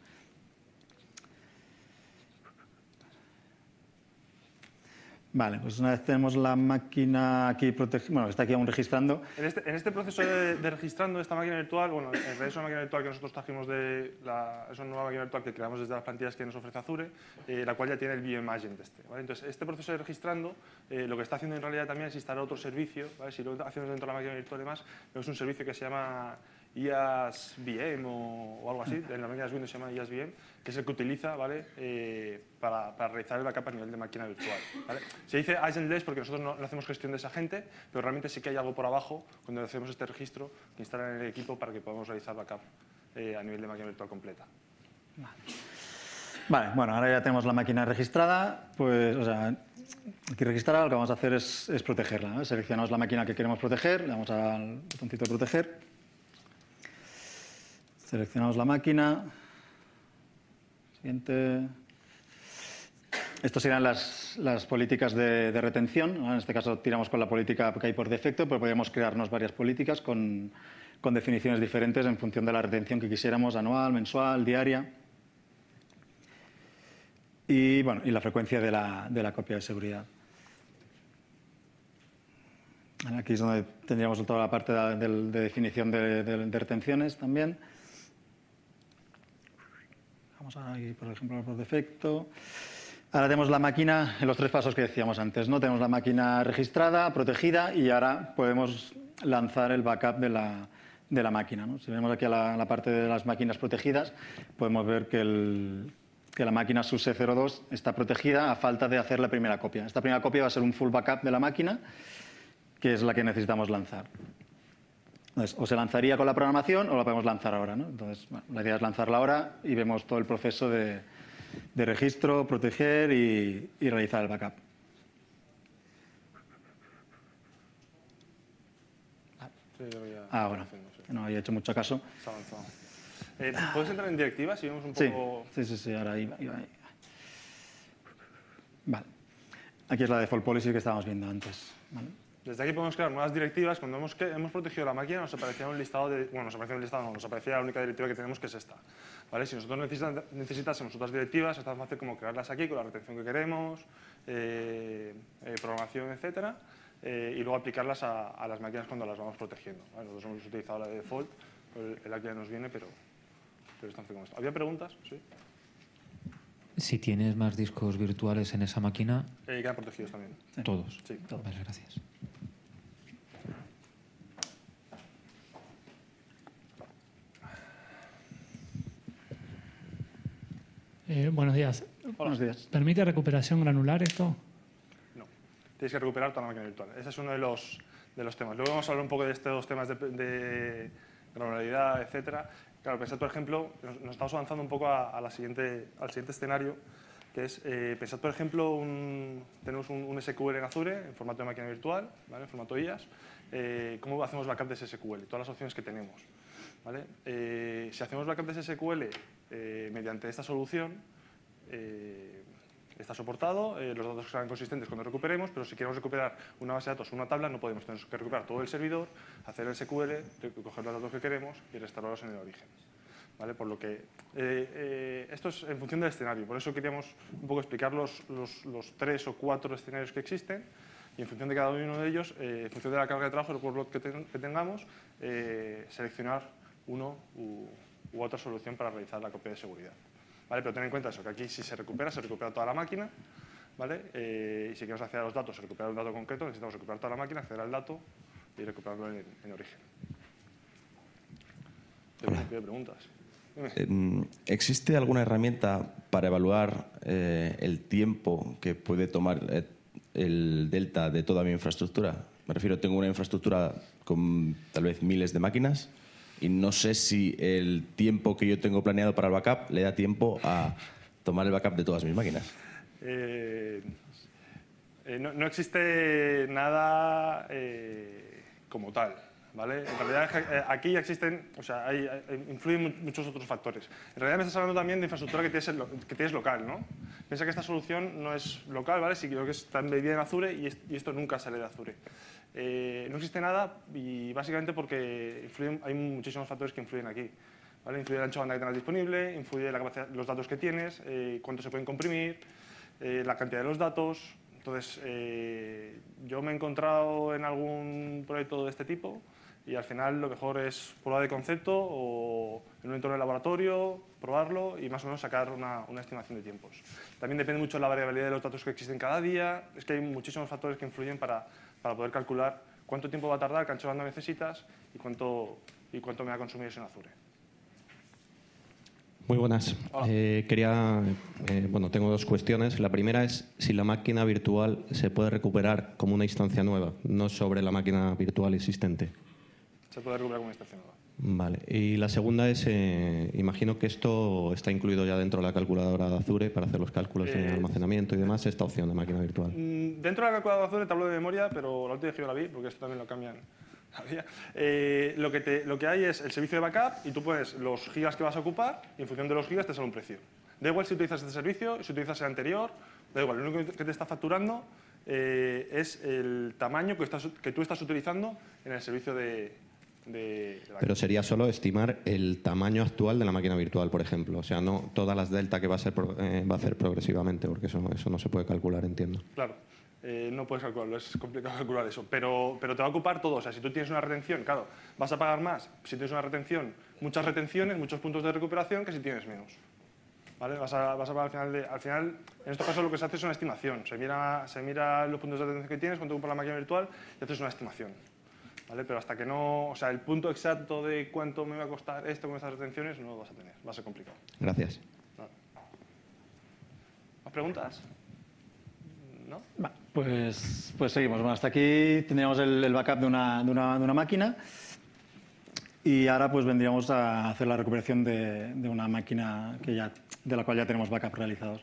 Vale, pues una vez tenemos la máquina aquí protegida, bueno, está aquí aún registrando. En este proceso de registrando esta máquina virtual, bueno, en realidad es una máquina virtual que nosotros trajimos es una nueva máquina virtual que creamos desde las plantillas que nos ofrece Azure, la cual ya tiene el VM Agent ¿vale? Entonces, este proceso de registrando, lo que está haciendo en realidad también es instalar otro servicio, ¿vale? Si lo hacemos dentro de la máquina virtual y demás, es un servicio que se llama IaaS-VM o algo así, en la máquina de Windows se llama IaaS-VM, que es el que utiliza, ¿vale? Para realizar el backup a nivel de máquina virtual. ¿Vale? Se dice agentless porque nosotros no hacemos gestión de esa gente, pero realmente sí que hay algo por abajo cuando hacemos este registro que instalan en el equipo para que podamos realizar backup a nivel de máquina virtual completa. Vale, bueno, ahora ya tenemos la máquina registrada, pues, aquí registrada, lo que vamos a hacer es protegerla, ¿no? Seleccionamos la máquina que queremos proteger, le damos al botoncito de proteger, seleccionamos la máquina, siguiente. Estas serían las políticas de retención, ¿no? En este caso tiramos con la política que hay por defecto, pero podríamos crearnos varias políticas con definiciones diferentes en función de la retención que quisiéramos, anual, mensual, diaria. Y, bueno, y la frecuencia de la copia de seguridad. Aquí es donde tendríamos toda la parte de definición de retenciones también. Vamos a ir, por ejemplo, por defecto. Ahora tenemos la máquina en los 3 pasos que decíamos antes, ¿no? Tenemos la máquina registrada, protegida, y ahora podemos lanzar el backup de la máquina, ¿no? Si vemos aquí a la parte de las máquinas protegidas, podemos ver que la máquina SUSE02 está protegida a falta de hacer la primera copia. Esta primera copia va a ser un full backup de la máquina, que es la que necesitamos lanzar. Entonces, o se lanzaría con la programación o la podemos lanzar ahora, ¿no? Entonces, bueno, la idea es lanzarla ahora y vemos todo el proceso de registro, proteger y realizar el backup. Ahora, no había hecho mucho caso. ¿Puedes entrar en directivas y vemos un poco...? Sí, ahora iba. Vale. Aquí es la default policy que estábamos viendo antes. ¿Vale? Desde aquí podemos crear nuevas directivas. Cuando hemos protegido la máquina nos aparecía un listado de... Bueno, nos aparecía la única directiva que tenemos, que es esta. ¿Vale? Si nosotros necesitásemos otras directivas, es tan fácil como crearlas aquí con la retención que queremos, programación, etcétera, y luego aplicarlas a las máquinas cuando las vamos protegiendo. ¿Vale? Nosotros hemos utilizado la de default, el aquí ya nos viene, pero es tan fácil como esto. ¿Había preguntas? Sí. Si tienes más discos virtuales en esa máquina... quedan protegidos también. ¿Todos? Sí. Todos. Vale, gracias. Buenos días. Buenos días. ¿Permite recuperación granular esto? No. Tienes que recuperar toda la máquina virtual. Ese es uno de los temas. Luego vamos a hablar un poco de estos temas de granularidad, etcétera. Claro, pensad, por ejemplo, nos estamos avanzando un poco al siguiente escenario, que es, pensad, por ejemplo, tenemos un SQL en Azure, en formato de máquina virtual, ¿vale? En formato IaaS. ¿Cómo hacemos backup de ese SQL? Todas las opciones que tenemos. ¿Vale? Si hacemos backup de ese SQL mediante esta solución, está soportado, los datos serán consistentes cuando recuperemos, pero si queremos recuperar una base de datos o una tabla, no podemos. Tenemos que recuperar todo el servidor, hacer el SQL, coger los datos que queremos y restaurarlos en el origen. ¿Vale? Por lo que esto es en función del escenario. Por eso queríamos un poco explicar los 3 o 4 escenarios que existen y en función de cada uno de ellos, en función de la carga de trabajo, el workload que tengamos, seleccionar uno u otra solución para realizar la copia de seguridad. ¿Vale? Pero ten en cuenta eso, que aquí si se recupera toda la máquina, ¿vale? Y si queremos acceder a los datos, recuperar un dato concreto, necesitamos recuperar toda la máquina, acceder al dato y recuperarlo en origen. ¿Qué preguntas? ¿Existe alguna herramienta para evaluar el tiempo que puede tomar el delta de toda mi infraestructura? Me refiero, tengo una infraestructura con tal vez miles de máquinas y no sé si el tiempo que yo tengo planeado para el backup le da tiempo a tomar el backup de todas mis máquinas. No existe nada como tal, ¿vale? En realidad aquí ya existen, o sea, influyen muchos otros factores. En realidad me estás hablando también de infraestructura que tienes local, ¿no? Piensa que esta solución no es local, ¿vale? Sí, creo que está embebida en Azure y esto nunca sale de Azure. No existe nada y básicamente porque hay muchísimos factores que influyen aquí. ¿Vale? Influye el ancho de banda que tengas disponible, influye la capacidad, los datos que tienes, cuánto se pueden comprimir, la cantidad de los datos. Entonces, yo me he encontrado en algún proyecto de este tipo y al final lo mejor es prueba de concepto o en un entorno de laboratorio, probarlo y más o menos sacar una estimación de tiempos. También depende mucho de la variabilidad de los datos que existen cada día. Es que hay muchísimos factores que influyen para poder calcular cuánto tiempo va a tardar, qué ancho de banda necesitas y cuánto me va a consumir eso en Azure. Muy buenas. Tengo 2 cuestiones. La primera es si la máquina virtual se puede recuperar como una instancia nueva, no sobre la máquina virtual existente. Se puede recuperar como una instancia nueva. Vale. Y la segunda es, imagino que esto está incluido ya dentro de la calculadora de Azure para hacer los cálculos de almacenamiento y demás, esta opción de máquina virtual. Dentro de la calculadora de Azure te hablo de memoria, pero la última vez que yo la vi, porque esto también lo cambian cada día, lo que hay es el servicio de backup y tú pones los gigas que vas a ocupar y en función de los gigas te sale un precio. Da igual si utilizas este servicio, si utilizas el anterior, da igual, lo único que te está facturando es el tamaño que tú estás utilizando en el servicio de Pero sería solo estimar el tamaño actual de la máquina virtual, por ejemplo. O sea, no todas las delta que va a hacer progresivamente, porque eso no se puede calcular, entiendo. Claro, no puedes calcularlo, es complicado calcular eso. Pero te va a ocupar todo. O sea, si tú tienes una retención, claro, vas a pagar más si tienes una retención, muchas retenciones, muchos puntos de recuperación, que si tienes menos. ¿vale? Al final, en estos casos lo que se hace es una estimación. Se mira los puntos de atención que tienes, cuánto ocupa la máquina virtual y haces una estimación. ¿Vale? Pero hasta que no, o sea, el punto exacto de cuánto me va a costar esto con estas retenciones no lo vas a tener, va a ser complicado. Gracias. ¿No? ¿Más preguntas? ¿No? Pues seguimos. Bueno, hasta aquí tendríamos el backup de una máquina y ahora pues vendríamos a hacer la recuperación de una máquina de la cual ya tenemos backup realizados.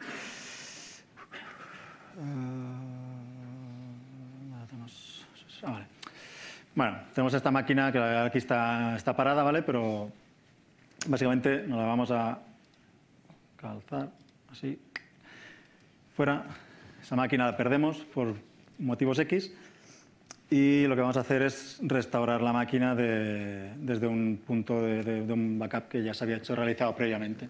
Vale. Bueno, tenemos esta máquina que aquí está parada, ¿vale? Pero básicamente nos la vamos a calzar así fuera. Esa máquina la perdemos por motivos X y lo que vamos a hacer es restaurar la máquina desde un punto de un backup que ya se había realizado previamente.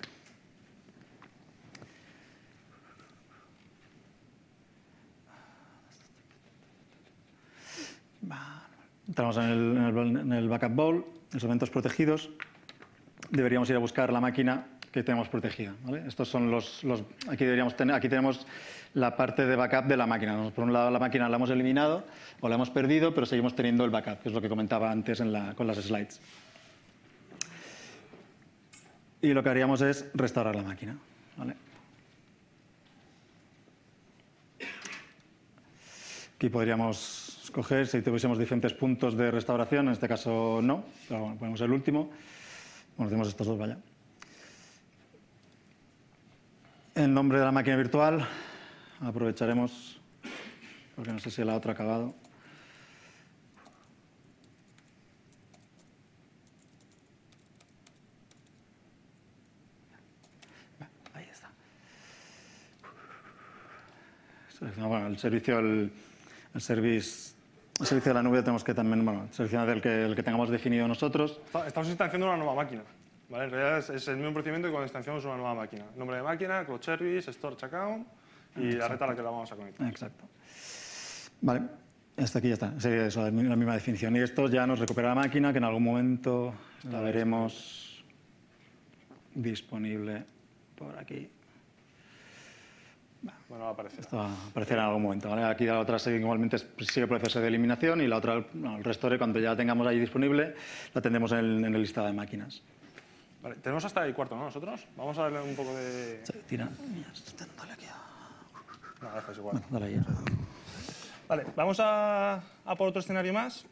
Entramos en el backup bowl, los eventos protegidos. Deberíamos ir a buscar la máquina que tenemos protegida, ¿vale? Estos son aquí tenemos la parte de backup de la máquina. Por un lado la máquina la hemos eliminado o la hemos perdido, pero seguimos teniendo el backup, que es lo que comentaba antes con las slides. Y lo que haríamos es restaurar la máquina, ¿vale? Aquí podríamos escoger si tuviésemos diferentes puntos de restauración, en este caso no, pero bueno, ponemos el último. Bueno, tenemos estos dos, vaya. En nombre de la máquina virtual aprovecharemos, porque no sé si la otra ha acabado. Ahí está. Bueno, el servicio de la nube tenemos que también seleccionar el que tengamos definido nosotros. Estamos instanciando una nueva máquina. ¿Vale? En realidad es el mismo procedimiento que cuando instanciamos una nueva máquina. Nombre de máquina, cloud service, storage account y la red a la que la vamos a conectar. Exacto. Vale, hasta aquí ya está. Sería eso, la misma definición. Y esto ya nos recupera la máquina, que en algún momento la veremos disponible por aquí. Bueno, va a aparecer. Esto va a aparecer en algún momento, ¿vale? Aquí la otra igualmente sigue el proceso de eliminación y la otra, el restore, cuando ya tengamos ahí disponible, la tendremos en el listado de máquinas. Vale, tenemos hasta el cuarto, ¿no? Nosotros. Vamos a darle un poco de... Sí, tira. Dale aquí. No, deja igual. Bueno, dale ahí. Vale, vamos a por otro escenario más.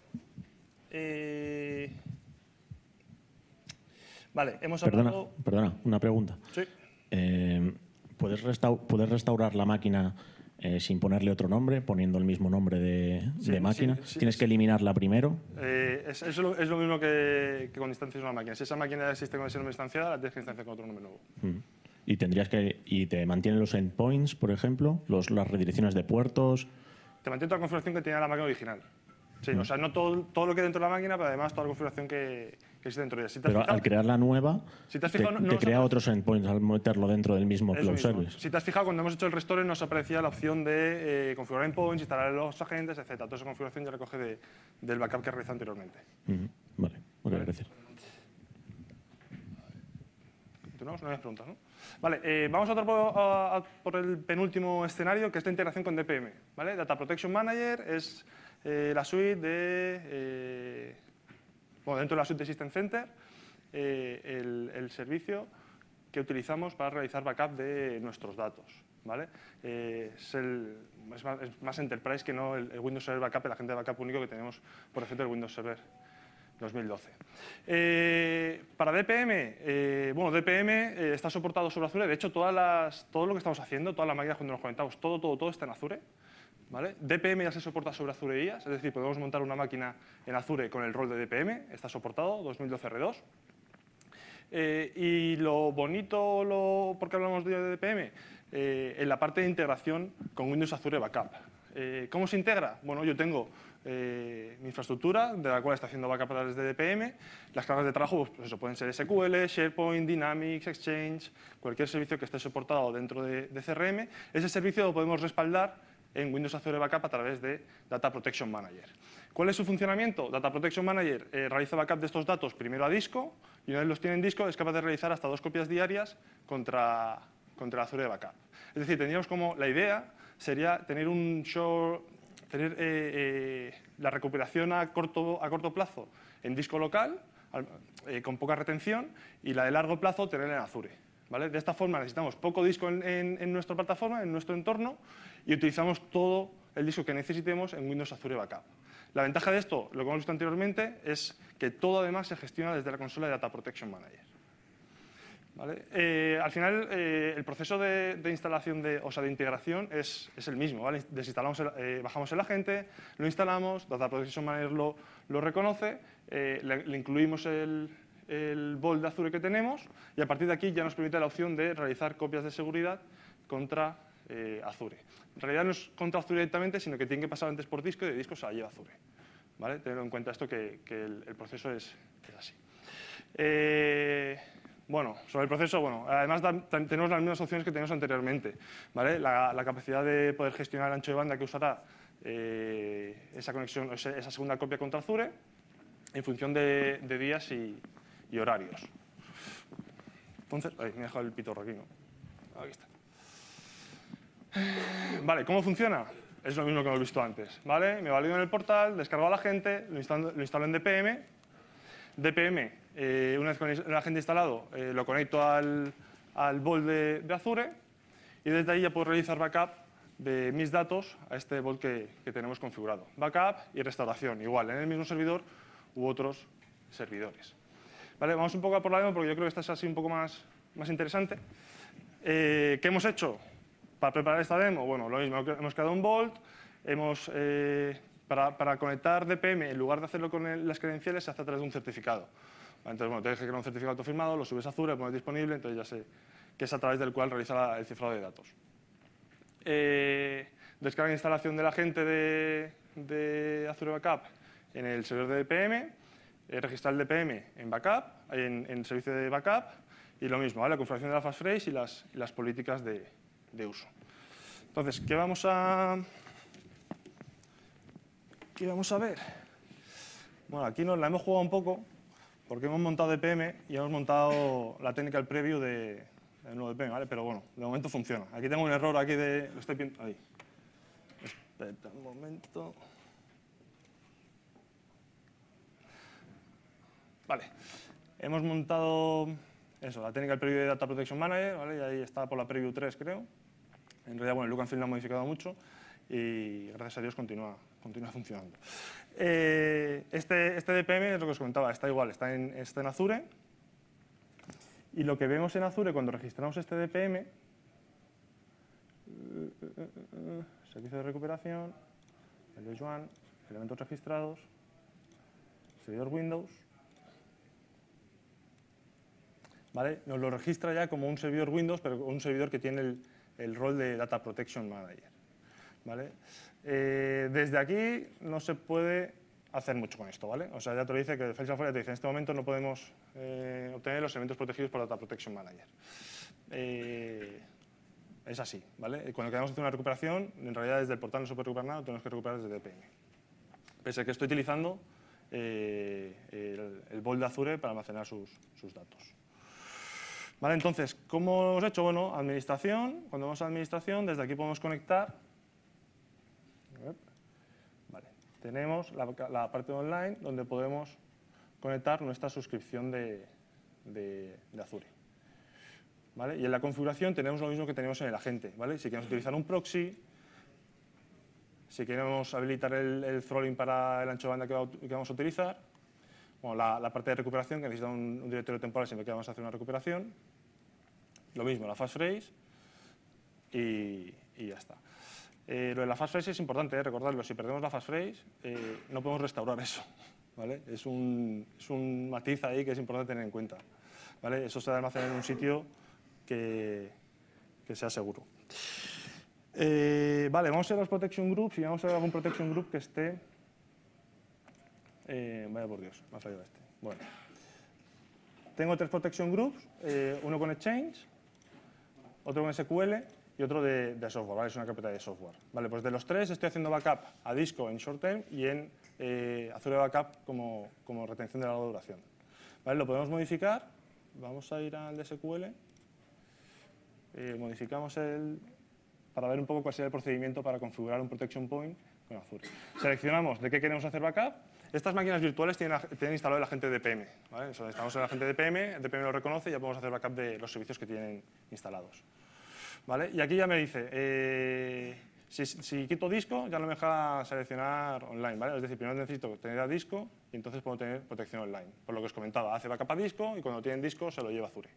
Vale, hemos hablado... Perdona, una pregunta. Sí. ¿Puedes restaurar la máquina sin ponerle otro nombre, poniendo el mismo nombre de máquina? Sí, ¿Tienes que eliminarla primero? Es lo mismo que cuando instancias una máquina. Si esa máquina ya existe con ese nombre instanciada, la tienes que instanciar con otro nombre nuevo. ¿Y te mantienen los endpoints, por ejemplo? ¿Las redirecciones de puertos? Te mantiene toda la configuración que tenía la máquina original. Sí, o sea, no todo lo que hay dentro de la máquina, pero además toda la configuración que existe dentro de ella. Pero al crear la nueva, te crea otros endpoints al meterlo dentro del mismo cloud service. Si te has fijado, cuando hemos hecho el restore nos aparecía la opción de configurar endpoints, instalar los agentes, etc. Toda esa configuración ya la coge del backup que realizado anteriormente. Vale, gracias. Continuamos, no hay preguntas, ¿no? Vale, vamos a por el penúltimo escenario, que es la integración con DPM. ¿Vale? Data Protection Manager es la suite dentro de la suite de System Center, el servicio que utilizamos para realizar backup de nuestros datos. ¿Vale? Es más enterprise que no el Windows Server Backup, el agente de backup único que tenemos por defecto del Windows Server 2012. Para DPM, DPM está soportado sobre Azure. De hecho, todo lo que estamos haciendo, todas las máquinas cuando nos conectamos, todo está en Azure. ¿Vale? DPM ya se soporta sobre Azure IaaS, es decir, podemos montar una máquina en Azure con el rol de DPM, está soportado, 2012 R2. Y lo bonito, ¿por qué hablamos de DPM? En la parte de integración con Windows Azure Backup. ¿Cómo se integra? Bueno, yo tengo mi infraestructura, de la cual está haciendo backup a través de DPM. Las cargas de trabajo pues eso, pueden ser SQL, SharePoint, Dynamics, Exchange, cualquier servicio que esté soportado dentro de CRM. Ese servicio lo podemos respaldar en Windows Azure Backup a través de Data Protection Manager. ¿Cuál es su funcionamiento? Data Protection Manager realiza backup de estos datos primero a disco y una vez los tiene en disco es capaz de realizar hasta 2 copias diarias contra contra el Azure de backup. Es decir, tendríamos como la idea sería tener la recuperación a corto plazo en disco local, con poca retención, y la de largo plazo tenerla en Azure. ¿Vale? De esta forma necesitamos poco disco en nuestra plataforma, en nuestro entorno, y utilizamos todo el disco que necesitemos en Windows Azure Backup. La ventaja de esto, lo que hemos visto anteriormente, es que todo además se gestiona desde la consola de Data Protection Manager. ¿Vale? Al final, el proceso de instalación, de integración es el mismo. ¿Vale? Bajamos el agente, lo instalamos, Data Protection Manager lo reconoce, le incluimos el Vault de Azure que tenemos, y a partir de aquí ya nos permite la opción de realizar copias de seguridad contra Azure. En realidad no es contra Azure directamente, sino que tiene que pasar antes por disco y de disco se la lleva Azure. ¿Vale? Tened en cuenta esto, que el proceso es así. Bueno, sobre el proceso, además tenemos las mismas opciones que teníamos anteriormente. ¿Vale? La capacidad de poder gestionar el ancho de banda que usará esa conexión, esa segunda copia contra Azure, en función de días y horarios. Entonces, me he dejado el pitorro aquí, ¿no? Aquí está. Vale, ¿cómo funciona? Es lo mismo que hemos visto antes. ¿Vale? Me valido en el portal, descargo al agente, lo instalo en DPM. DPM, una vez con el agente instalado, lo conecto al Vault de Azure, y desde ahí ya puedo realizar backup de mis datos a este Vault que tenemos configurado. Backup y restauración, igual, en el mismo servidor u otros servidores. Vale, vamos un poco a por la demo, porque yo creo que esta es así un poco más interesante. ¿Qué hemos hecho para preparar esta demo? Bueno, lo mismo, hemos creado un Vault, para conectar DPM, en lugar de hacerlo con las credenciales, se hace a través de un certificado. Entonces, tienes que crear un certificado autofirmado, lo subes a Azure, lo pones disponible, entonces ya sé que es a través del cual realiza el cifrado de datos. Descarga e instalación del agente de Azure Backup en el servidor de DPM, registrar el DPM en backup, en servicio de backup, y lo mismo, ¿vale? La configuración de la passphrase y las políticas de uso. Entonces, ¿qué vamos a ver? Bueno, aquí la hemos jugado un poco, porque hemos montado DPM y hemos montado la technical preview del nuevo DPM, ¿vale? Pero bueno, de momento funciona. Aquí tengo un error aquí lo estoy viendo. Ahí. Espera un momento. Vale. Hemos montado eso, la technical preview de Data Protection Manager, ¿vale? Y ahí está por la preview 3, creo. En realidad, bueno, el look and feel lo ha modificado mucho y gracias a Dios continúa funcionando. Este DPM es lo que os comentaba, está igual, está en Azure. Y lo que vemos en Azure cuando registramos este DPM, servicio de recuperación, el Juan, elementos registrados, servidor Windows, ¿vale? Nos lo registra ya como un servidor Windows, pero un servidor que tiene el rol de Data Protection Manager. ¿Vale? Desde aquí no se puede hacer mucho con esto, ¿vale? O sea, ya te lo dice que Defensa Afuera te dice en este momento no podemos obtener los elementos protegidos por Data Protection Manager. Es así, ¿vale? Cuando queremos hacer una recuperación, en realidad desde el portal no se puede recuperar nada, tenemos que recuperar desde DPM. Pese a que estoy utilizando el Vault de Azure para almacenar sus datos. Vale, entonces, ¿cómo hemos hecho? Bueno, administración. Cuando vamos a administración, desde aquí podemos conectar. Vale, tenemos la parte online donde podemos conectar nuestra suscripción de Azure. ¿Vale? Y en la configuración tenemos lo mismo que tenemos en el agente. ¿Vale? Si queremos utilizar un proxy, si queremos habilitar el throttling para el ancho de banda que vamos a utilizar, bueno, la parte de recuperación, que necesita un directorio temporal siempre que vamos a hacer una recuperación. Lo mismo, la passphrase y ya está. Lo de la passphrase es importante, recordarlo. Si perdemos la passphrase, no podemos restaurar eso. ¿Vale? Es un matiz ahí que es importante tener en cuenta. ¿Vale? Eso se debe almacenar en un sitio que sea seguro. Vale, vamos a ver los protection groups y vamos a ver algún protection group que esté... vaya por Dios, me ha fallado este. Bueno. Tengo 3 protection groups, uno con Exchange, otro con SQL y otro de software, ¿vale? Es una carpeta de software. Vale, pues de los 3 estoy haciendo backup a disco en short term y en Azure Backup como retención de larga duración. ¿Vale? Lo podemos modificar. Vamos a ir al de SQL. modificamos para ver un poco cuál sería el procedimiento para configurar un protection point con Azure. Seleccionamos de qué queremos hacer backup. Estas máquinas virtuales tienen instalado el agente DPM, ¿vale? Estamos en el agente DPM, el DPM lo reconoce y ya podemos hacer backup de los servicios que tienen instalados. ¿Vale? Y aquí ya me dice, si quito disco, ya no me deja seleccionar online, ¿vale? Es decir, primero necesito tener a disco y entonces puedo tener protección online. Por lo que os comentaba, hace backup a disco y cuando tienen disco se lo lleva Azure.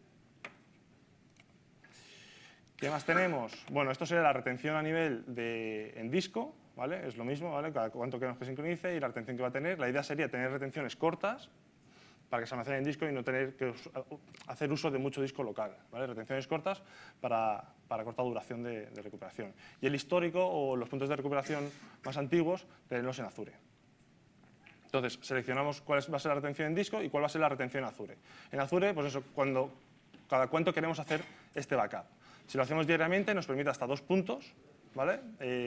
¿Qué más tenemos? Bueno, esto sería la retención a nivel en disco, ¿vale? Es lo mismo, ¿vale? Cada cuánto queremos que sincronice y la retención que va a tener. La idea sería tener retenciones cortas para que se almacenen en disco y no tener que hacer uso de mucho disco local, ¿vale? Retenciones cortas para corta duración de recuperación. Y el histórico o los puntos de recuperación más antiguos, tenerlos en Azure. Entonces, seleccionamos cuál va a ser la retención en disco y cuál va a ser la retención en Azure. En Azure, pues eso, cada cuánto queremos hacer este backup. Si lo hacemos diariamente, nos permite hasta 2 puntos, ¿vale?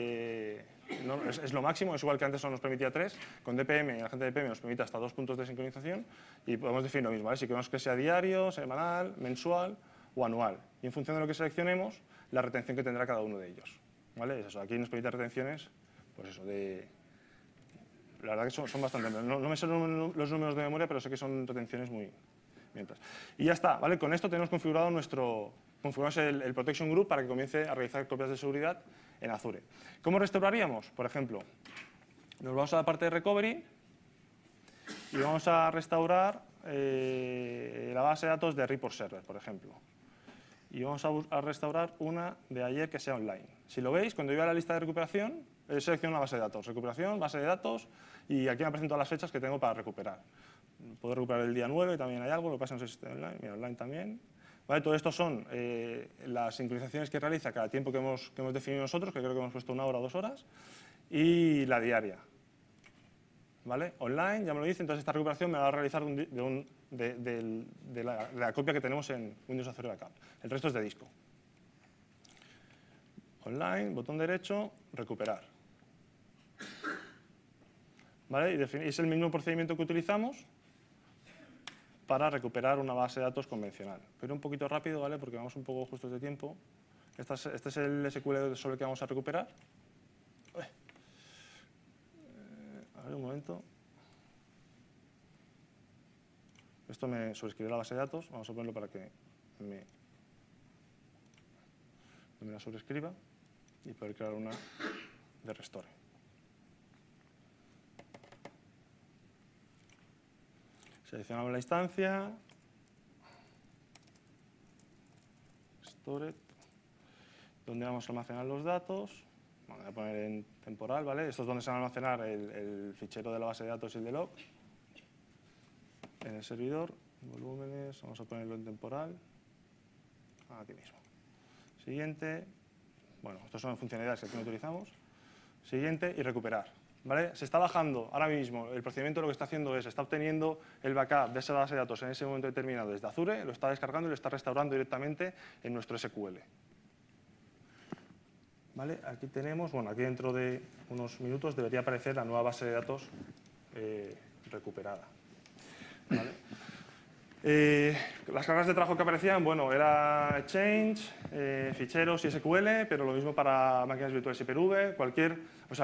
Es lo máximo, es igual que antes nos permitía 3. Con DPM, el agente DPM nos permite hasta 2 puntos de sincronización y podemos definir lo mismo, ¿vale? Si queremos que sea diario, semanal, mensual o anual. Y en función de lo que seleccionemos, la retención que tendrá cada uno de ellos, ¿vale? Es eso. Aquí nos permite retenciones, pues eso, la verdad que son bastante. No me sé los números de memoria, pero sé que son retenciones muy mientras. Y ya está, ¿vale? Con esto tenemos configurado configuramos el Protection Group para que comience a realizar copias de seguridad en Azure. ¿Cómo restauraríamos? Por ejemplo, nos vamos a la parte de Recovery y vamos a restaurar la base de datos de Report Server, por ejemplo. Y vamos a restaurar una de ayer que sea online. Si lo veis, cuando yo voy a la lista de recuperación, selecciono una base de datos. Recuperación, base de datos, y aquí me aparecen todas las fechas que tengo para recuperar. Puedo recuperar el día 9, también hay algo, lo que pasa no sé si está online, mira, online también. ¿Vale? Todo esto son las sincronizaciones que realiza cada tiempo que hemos definido nosotros, que creo que hemos puesto 1 hora o 2 horas, y la diaria. ¿Vale? Online, ya me lo dice, entonces esta recuperación me va a realizar de la copia que tenemos en Windows Azure Backup. El resto es de disco. Online, botón derecho, recuperar. ¿Vale? Y es el mismo procedimiento que utilizamos para recuperar una base de datos convencional. Pero un poquito rápido, ¿vale? Porque vamos un poco justos de tiempo. Este es el SQL sobre el que vamos a recuperar. A ver, un momento. Esto me sobrescribe la base de datos. Vamos a ponerlo para que me la sobrescriba y poder crear una de Restore. Seleccionamos la instancia, Stored, donde vamos a almacenar los datos. Bueno, voy a poner en temporal, ¿vale? Esto es donde se va a almacenar el fichero de la base de datos y el de log. En el servidor, volúmenes, vamos a ponerlo en temporal. Aquí mismo. Siguiente. Bueno, estas son funcionalidades que aquí no utilizamos. Siguiente y recuperar. ¿Vale? Se está bajando ahora mismo, el procedimiento lo que está haciendo es, está obteniendo el backup de esa base de datos en ese momento determinado desde Azure, lo está descargando y lo está restaurando directamente en nuestro SQL. ¿Vale? Aquí tenemos, bueno, aquí dentro de unos minutos debería aparecer la nueva base de datos recuperada. ¿Vale? Las cargas de trabajo que aparecían, bueno, era Exchange, ficheros y SQL, pero lo mismo para máquinas virtuales Hyper-V, cualquier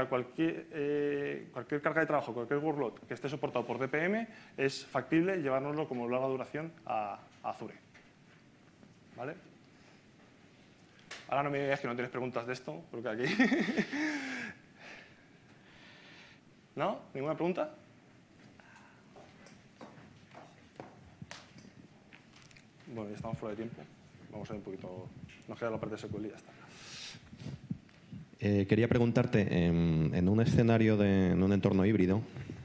carga de trabajo, cualquier workload que esté soportado por DPM, es factible llevárnoslo como larga duración a Azure. ¿Vale? Ahora no me digáis que no tienes preguntas de esto, porque aquí... ¿No? ¿Ninguna pregunta? Bueno, ya estamos fuera de tiempo. Vamos a ir un poquito... Nos queda la parte de SQL y ya está. Quería preguntarte, en un escenario, en un entorno híbrido,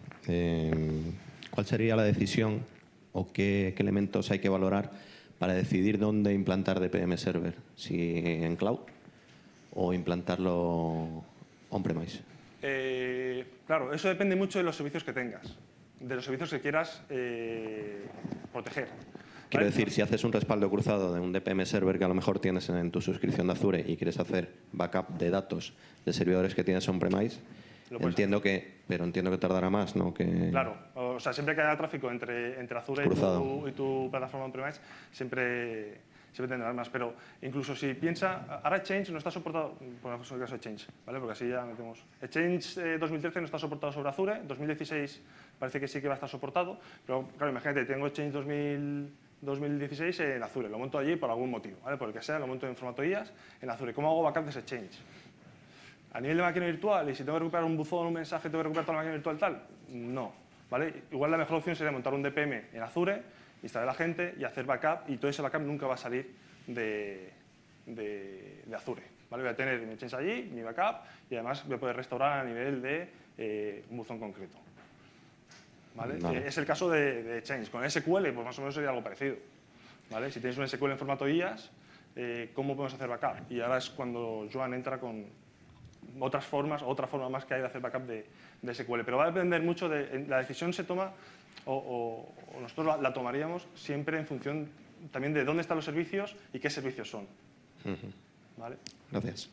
¿cuál sería la decisión o qué elementos hay que valorar para decidir dónde implantar DPM Server? Si en cloud o implantarlo on-premise. Claro, eso depende mucho de los servicios que tengas, de los servicios que quieras proteger. Quiero decir, si haces un respaldo cruzado de un DPM Server que a lo mejor tienes en tu suscripción de Azure y quieres hacer backup de datos de servidores que tienes on-premise, entiendo que tardará más, ¿no? Claro, o sea, siempre que haya tráfico entre Azure y tu plataforma on-premise, siempre siempre tendrás más, pero incluso si piensa, ahora Change no está soportado, por ejemplo, en el caso de Change, ¿vale? Porque así ya metemos. Change 2013 no está soportado sobre Azure, 2016 parece que sí que va a estar soportado, pero claro, imagínate, tengo Change 2016 en Azure, lo monto allí por algún motivo, ¿vale? Por el que sea, lo monto en formato IaaS en Azure. ¿Cómo hago backup de ese Change? A nivel de máquina virtual, y si tengo que recuperar un buzón, un mensaje, tengo que recuperar toda la máquina virtual tal, no, ¿vale? Igual la mejor opción sería montar un DPM en Azure, instalar a la gente y hacer backup, y todo ese backup nunca va a salir de Azure, ¿vale? Voy a tener mi Change allí, mi backup, y además voy a poder restaurar a nivel de un buzón concreto, ¿vale? Vale. Es el caso de Change. Con SQL, pues más o menos sería algo parecido, ¿vale? Si tienes un SQL en formato IaaS, ¿cómo podemos hacer backup? Y ahora es cuando Joan entra con otras formas, otra forma más que hay de hacer backup de SQL. Pero va a depender mucho de... La decisión se toma, o nosotros la tomaríamos siempre en función también de dónde están los servicios y qué servicios son. ¿Vale? Gracias.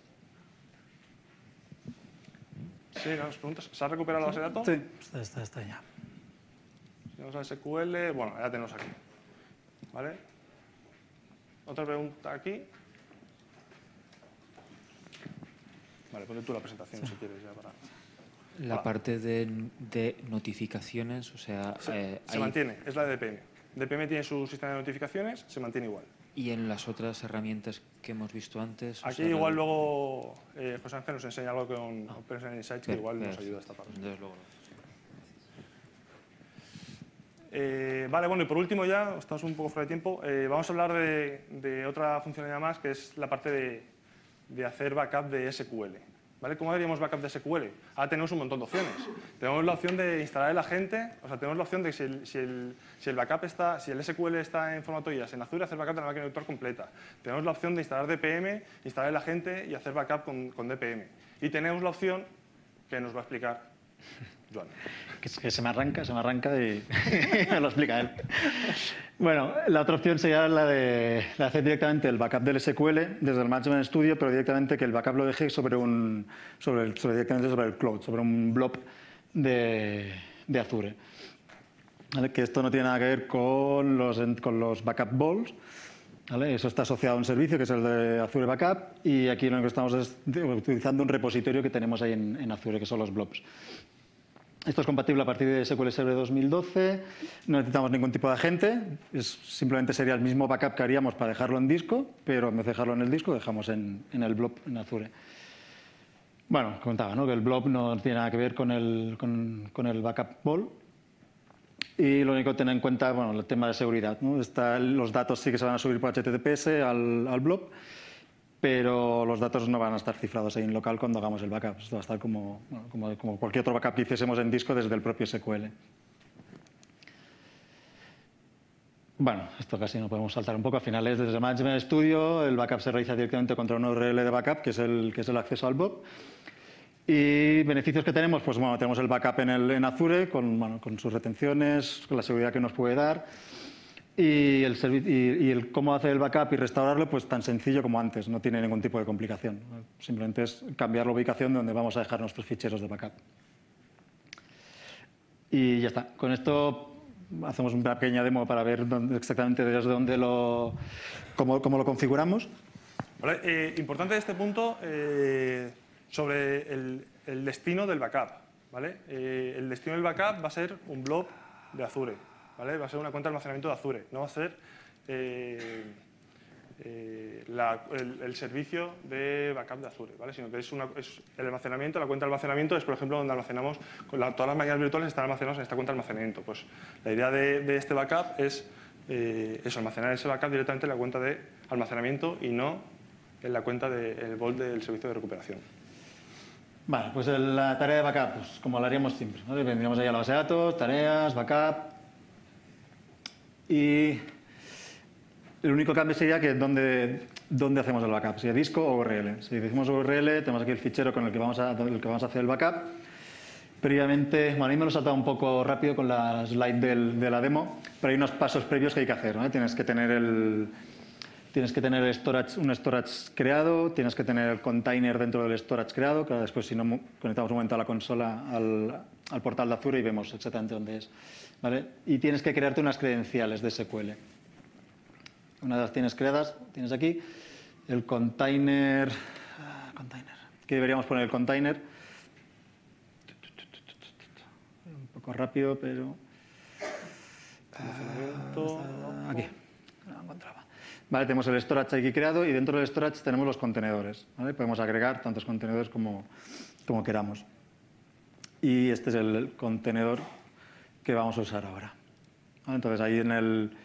Sí, ¿nos preguntas? ¿Se ha recuperado la base de datos? Sí, está ya. Vamos al SQL, bueno, ya tenemos aquí. ¿Vale? Otra pregunta aquí. Vale, ponte tú la presentación si quieres ya para... La parte de notificaciones, o sea... Se mantiene, es la de DPM. DPM tiene su sistema de notificaciones, se mantiene igual. ¿Y en las otras herramientas que hemos visto antes? Aquí igual luego José Ángel nos enseña algo con Operational Insights que igual nos ayuda a esta parte. Desde luego. Vale, bueno, y por último ya, estamos un poco fuera de tiempo, vamos a hablar de otra funcionalidad más, que es la parte de hacer backup de SQL. ¿Vale? ¿Cómo haríamos backup de SQL? Ahora tenemos un montón de opciones. Tenemos la opción de instalar el agente, o sea, tenemos la opción de que si el backup está, si el SQL está en formato IaaS en Azure, hacer backup de la máquina virtual completa. Tenemos la opción de instalar DPM, instalar el agente y hacer backup con DPM. Y tenemos la opción que nos va a explicar Joan. Que se me arranca y me lo explica él. Bueno, la otra opción sería la de hacer directamente el backup del SQL desde el Management Studio, pero directamente que el backup lo deje directamente sobre el cloud, sobre un blob de Azure. ¿Vale? Que esto no tiene nada que ver con los backup balls. ¿Vale? Eso está asociado a un servicio que es el de Azure Backup, y aquí lo que estamos es utilizando un repositorio que tenemos ahí en Azure, que son los blobs. Esto es compatible a partir de SQL Server 2012, no necesitamos ningún tipo de agente, simplemente sería el mismo backup que haríamos para dejarlo en disco, pero en vez de dejarlo en el disco, dejamos en el blob en Azure. Bueno, comentaba, ¿no?, que el blob no tiene nada que ver con el backup ball, y lo único que tener en cuenta, bueno, el tema de seguridad, ¿no? Los datos sí que se van a subir por HTTPS al blob, pero los datos no van a estar cifrados ahí en local cuando hagamos el backup. Esto va a estar como cualquier otro backup que hiciésemos en disco desde el propio SQL. Bueno, esto casi no podemos saltar un poco. Al final es desde Management Studio, el backup se realiza directamente contra un URL de backup, que es el acceso al blob. Y beneficios que tenemos, pues bueno, tenemos el backup en Azure, con sus retenciones, con la seguridad que nos puede dar. Y el cómo hacer el backup y restaurarlo, pues tan sencillo como antes, no tiene ningún tipo de complicación. Simplemente es cambiar la ubicación de donde vamos a dejar nuestros ficheros de backup. Y ya está. Con esto hacemos una pequeña demo para ver exactamente desde dónde cómo lo configuramos. Vale, importante de este punto sobre el destino del backup. ¿Vale? El destino del backup va a ser un blob de Azure. ¿Vale? Va a ser una cuenta de almacenamiento de Azure, no va a ser el servicio de backup de Azure, ¿vale? Sino que es el almacenamiento, la cuenta de almacenamiento es, por ejemplo, donde almacenamos, todas las máquinas virtuales están almacenadas en esta cuenta de almacenamiento. Pues la idea de este backup es almacenar ese backup directamente en la cuenta de almacenamiento y no en la cuenta del vault del servicio de recuperación. Vale, pues la tarea de backup, pues como lo haríamos siempre, ¿no? Vendríamos ahí a la base de datos, tareas, backup. Y el único cambio sería que dónde hacemos el backup, si es disco o URL. Si decimos URL, tenemos aquí el fichero con el que vamos a hacer el backup. Previamente, bueno, a mí me lo he saltado un poco rápido con la slide de la demo, pero hay unos pasos previos que hay que hacer, ¿no? Tienes que tener un storage creado, tienes que tener el container dentro del storage creado, que después si no conectamos un momento a la consola, al portal de Azure y vemos exactamente dónde es. ¿Vale? Y tienes que crearte unas credenciales de SQL. Una de las tienes creadas, tienes aquí. El container. Aquí deberíamos poner el container. Un poco rápido, pero. Aquí. No lo encontraba. Vale, tenemos el storage aquí creado y dentro del storage tenemos los contenedores. ¿Vale? Podemos agregar tantos contenedores como queramos. Y este es el contenedor que vamos a usar ahora. ¿Vale? Entonces ahí en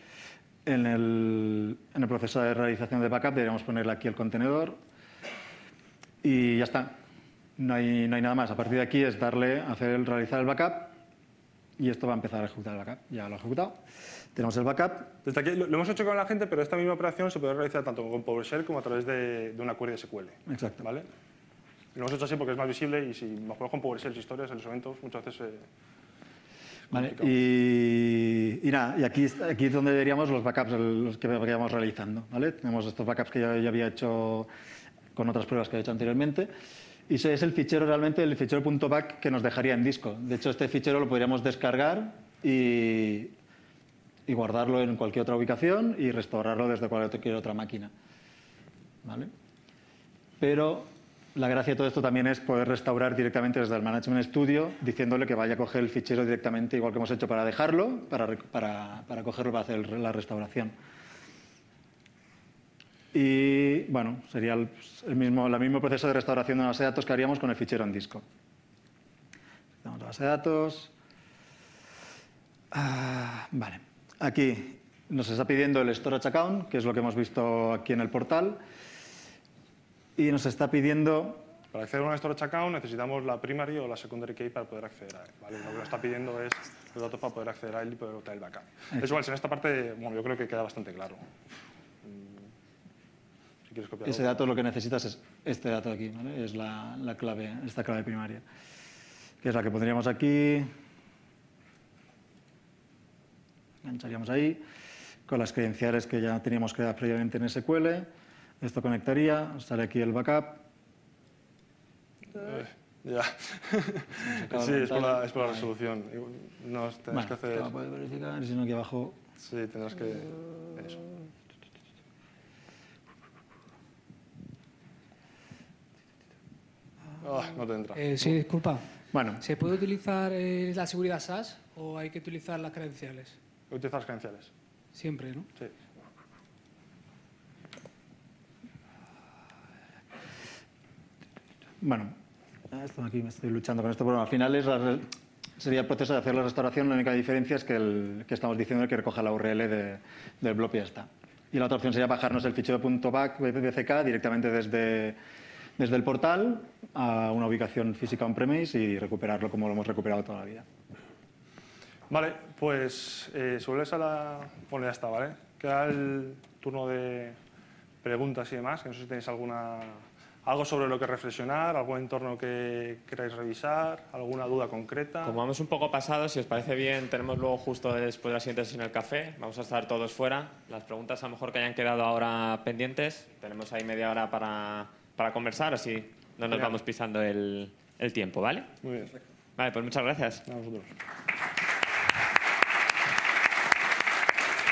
el proceso de realización de backup deberíamos ponerle aquí el contenedor y ya está. No hay nada más. A partir de aquí es realizar el backup y esto va a empezar a ejecutar el backup. Ya lo ha ejecutado. Tenemos el backup. Desde aquí lo hemos hecho con la gente, pero esta misma operación se puede realizar tanto con PowerShell como a través de una query de SQL. Exacto. ¿Vale? Lo hemos hecho así porque es más visible y si nos ponemos con PowerShell historias en los eventos, muchas veces vale, y nada, y aquí es donde veríamos los backups los que vayamos realizando. ¿Vale? Tenemos estos backups que ya había hecho con otras pruebas que he hecho anteriormente. Y ese es el fichero realmente, el fichero .back que nos dejaría en disco. De hecho, este fichero lo podríamos descargar y guardarlo en cualquier otra ubicación y restaurarlo desde cualquier otra máquina. ¿Vale? Pero la gracia de todo esto también es poder restaurar directamente desde el Management Studio, diciéndole que vaya a coger el fichero directamente, igual que hemos hecho para dejarlo, para cogerlo para hacer la restauración. Y bueno, sería el mismo proceso de restauración de una base de datos que haríamos con el fichero en disco. Damos la base de datos. Vale. Aquí nos está pidiendo el storage account, que es lo que hemos visto aquí en el portal. Y nos está pidiendo... Para acceder a un storage account necesitamos la primary o la secondary key para poder acceder a él. ¿Vale? Lo que nos está pidiendo es los datos para poder acceder a él y poder obtener el backup. Es igual, si en esta parte, bueno, yo creo que queda bastante claro. Si quieres copiar ese dato lo que necesitas es este dato de aquí, ¿vale? Es la clave, esta clave primaria, que es la que pondríamos aquí. Engancharíamos ahí con las credenciales que ya teníamos creadas previamente en SQL. Esto conectaría, sale aquí el backup. Ya. Sí, es por la resolución. No, tendrás que hacer... No puedes verificar, sino aquí abajo... Sí, tendrás que... Eso. No te entra. Sí, disculpa. Bueno. ¿Se puede utilizar la seguridad SAS o hay que utilizar las credenciales? Utilizar las credenciales. Siempre, ¿no? Sí. Bueno, aquí me estoy luchando con esto, pero al final sería el proceso de hacer la restauración. La única diferencia es que estamos diciendo que recoja la URL del blob y ya está. Y la otra opción sería bajarnos el fichero .back BCK directamente desde el portal a una ubicación física on-premise y recuperarlo como lo hemos recuperado toda la vida. Vale, pues sobre esa Bueno, ya está, ¿vale? Queda el turno de preguntas y demás, que no sé si tenéis algo sobre lo que reflexionar, algún entorno que queráis revisar, alguna duda concreta. Como vamos un poco pasados, si os parece bien, tenemos luego justo después de la siguiente sesión el café. Vamos a estar todos fuera. Las preguntas a lo mejor que hayan quedado ahora pendientes, tenemos ahí media hora para conversar, así no nos vamos pisando el tiempo, ¿vale? Muy bien. Vale, pues muchas gracias. A vosotros.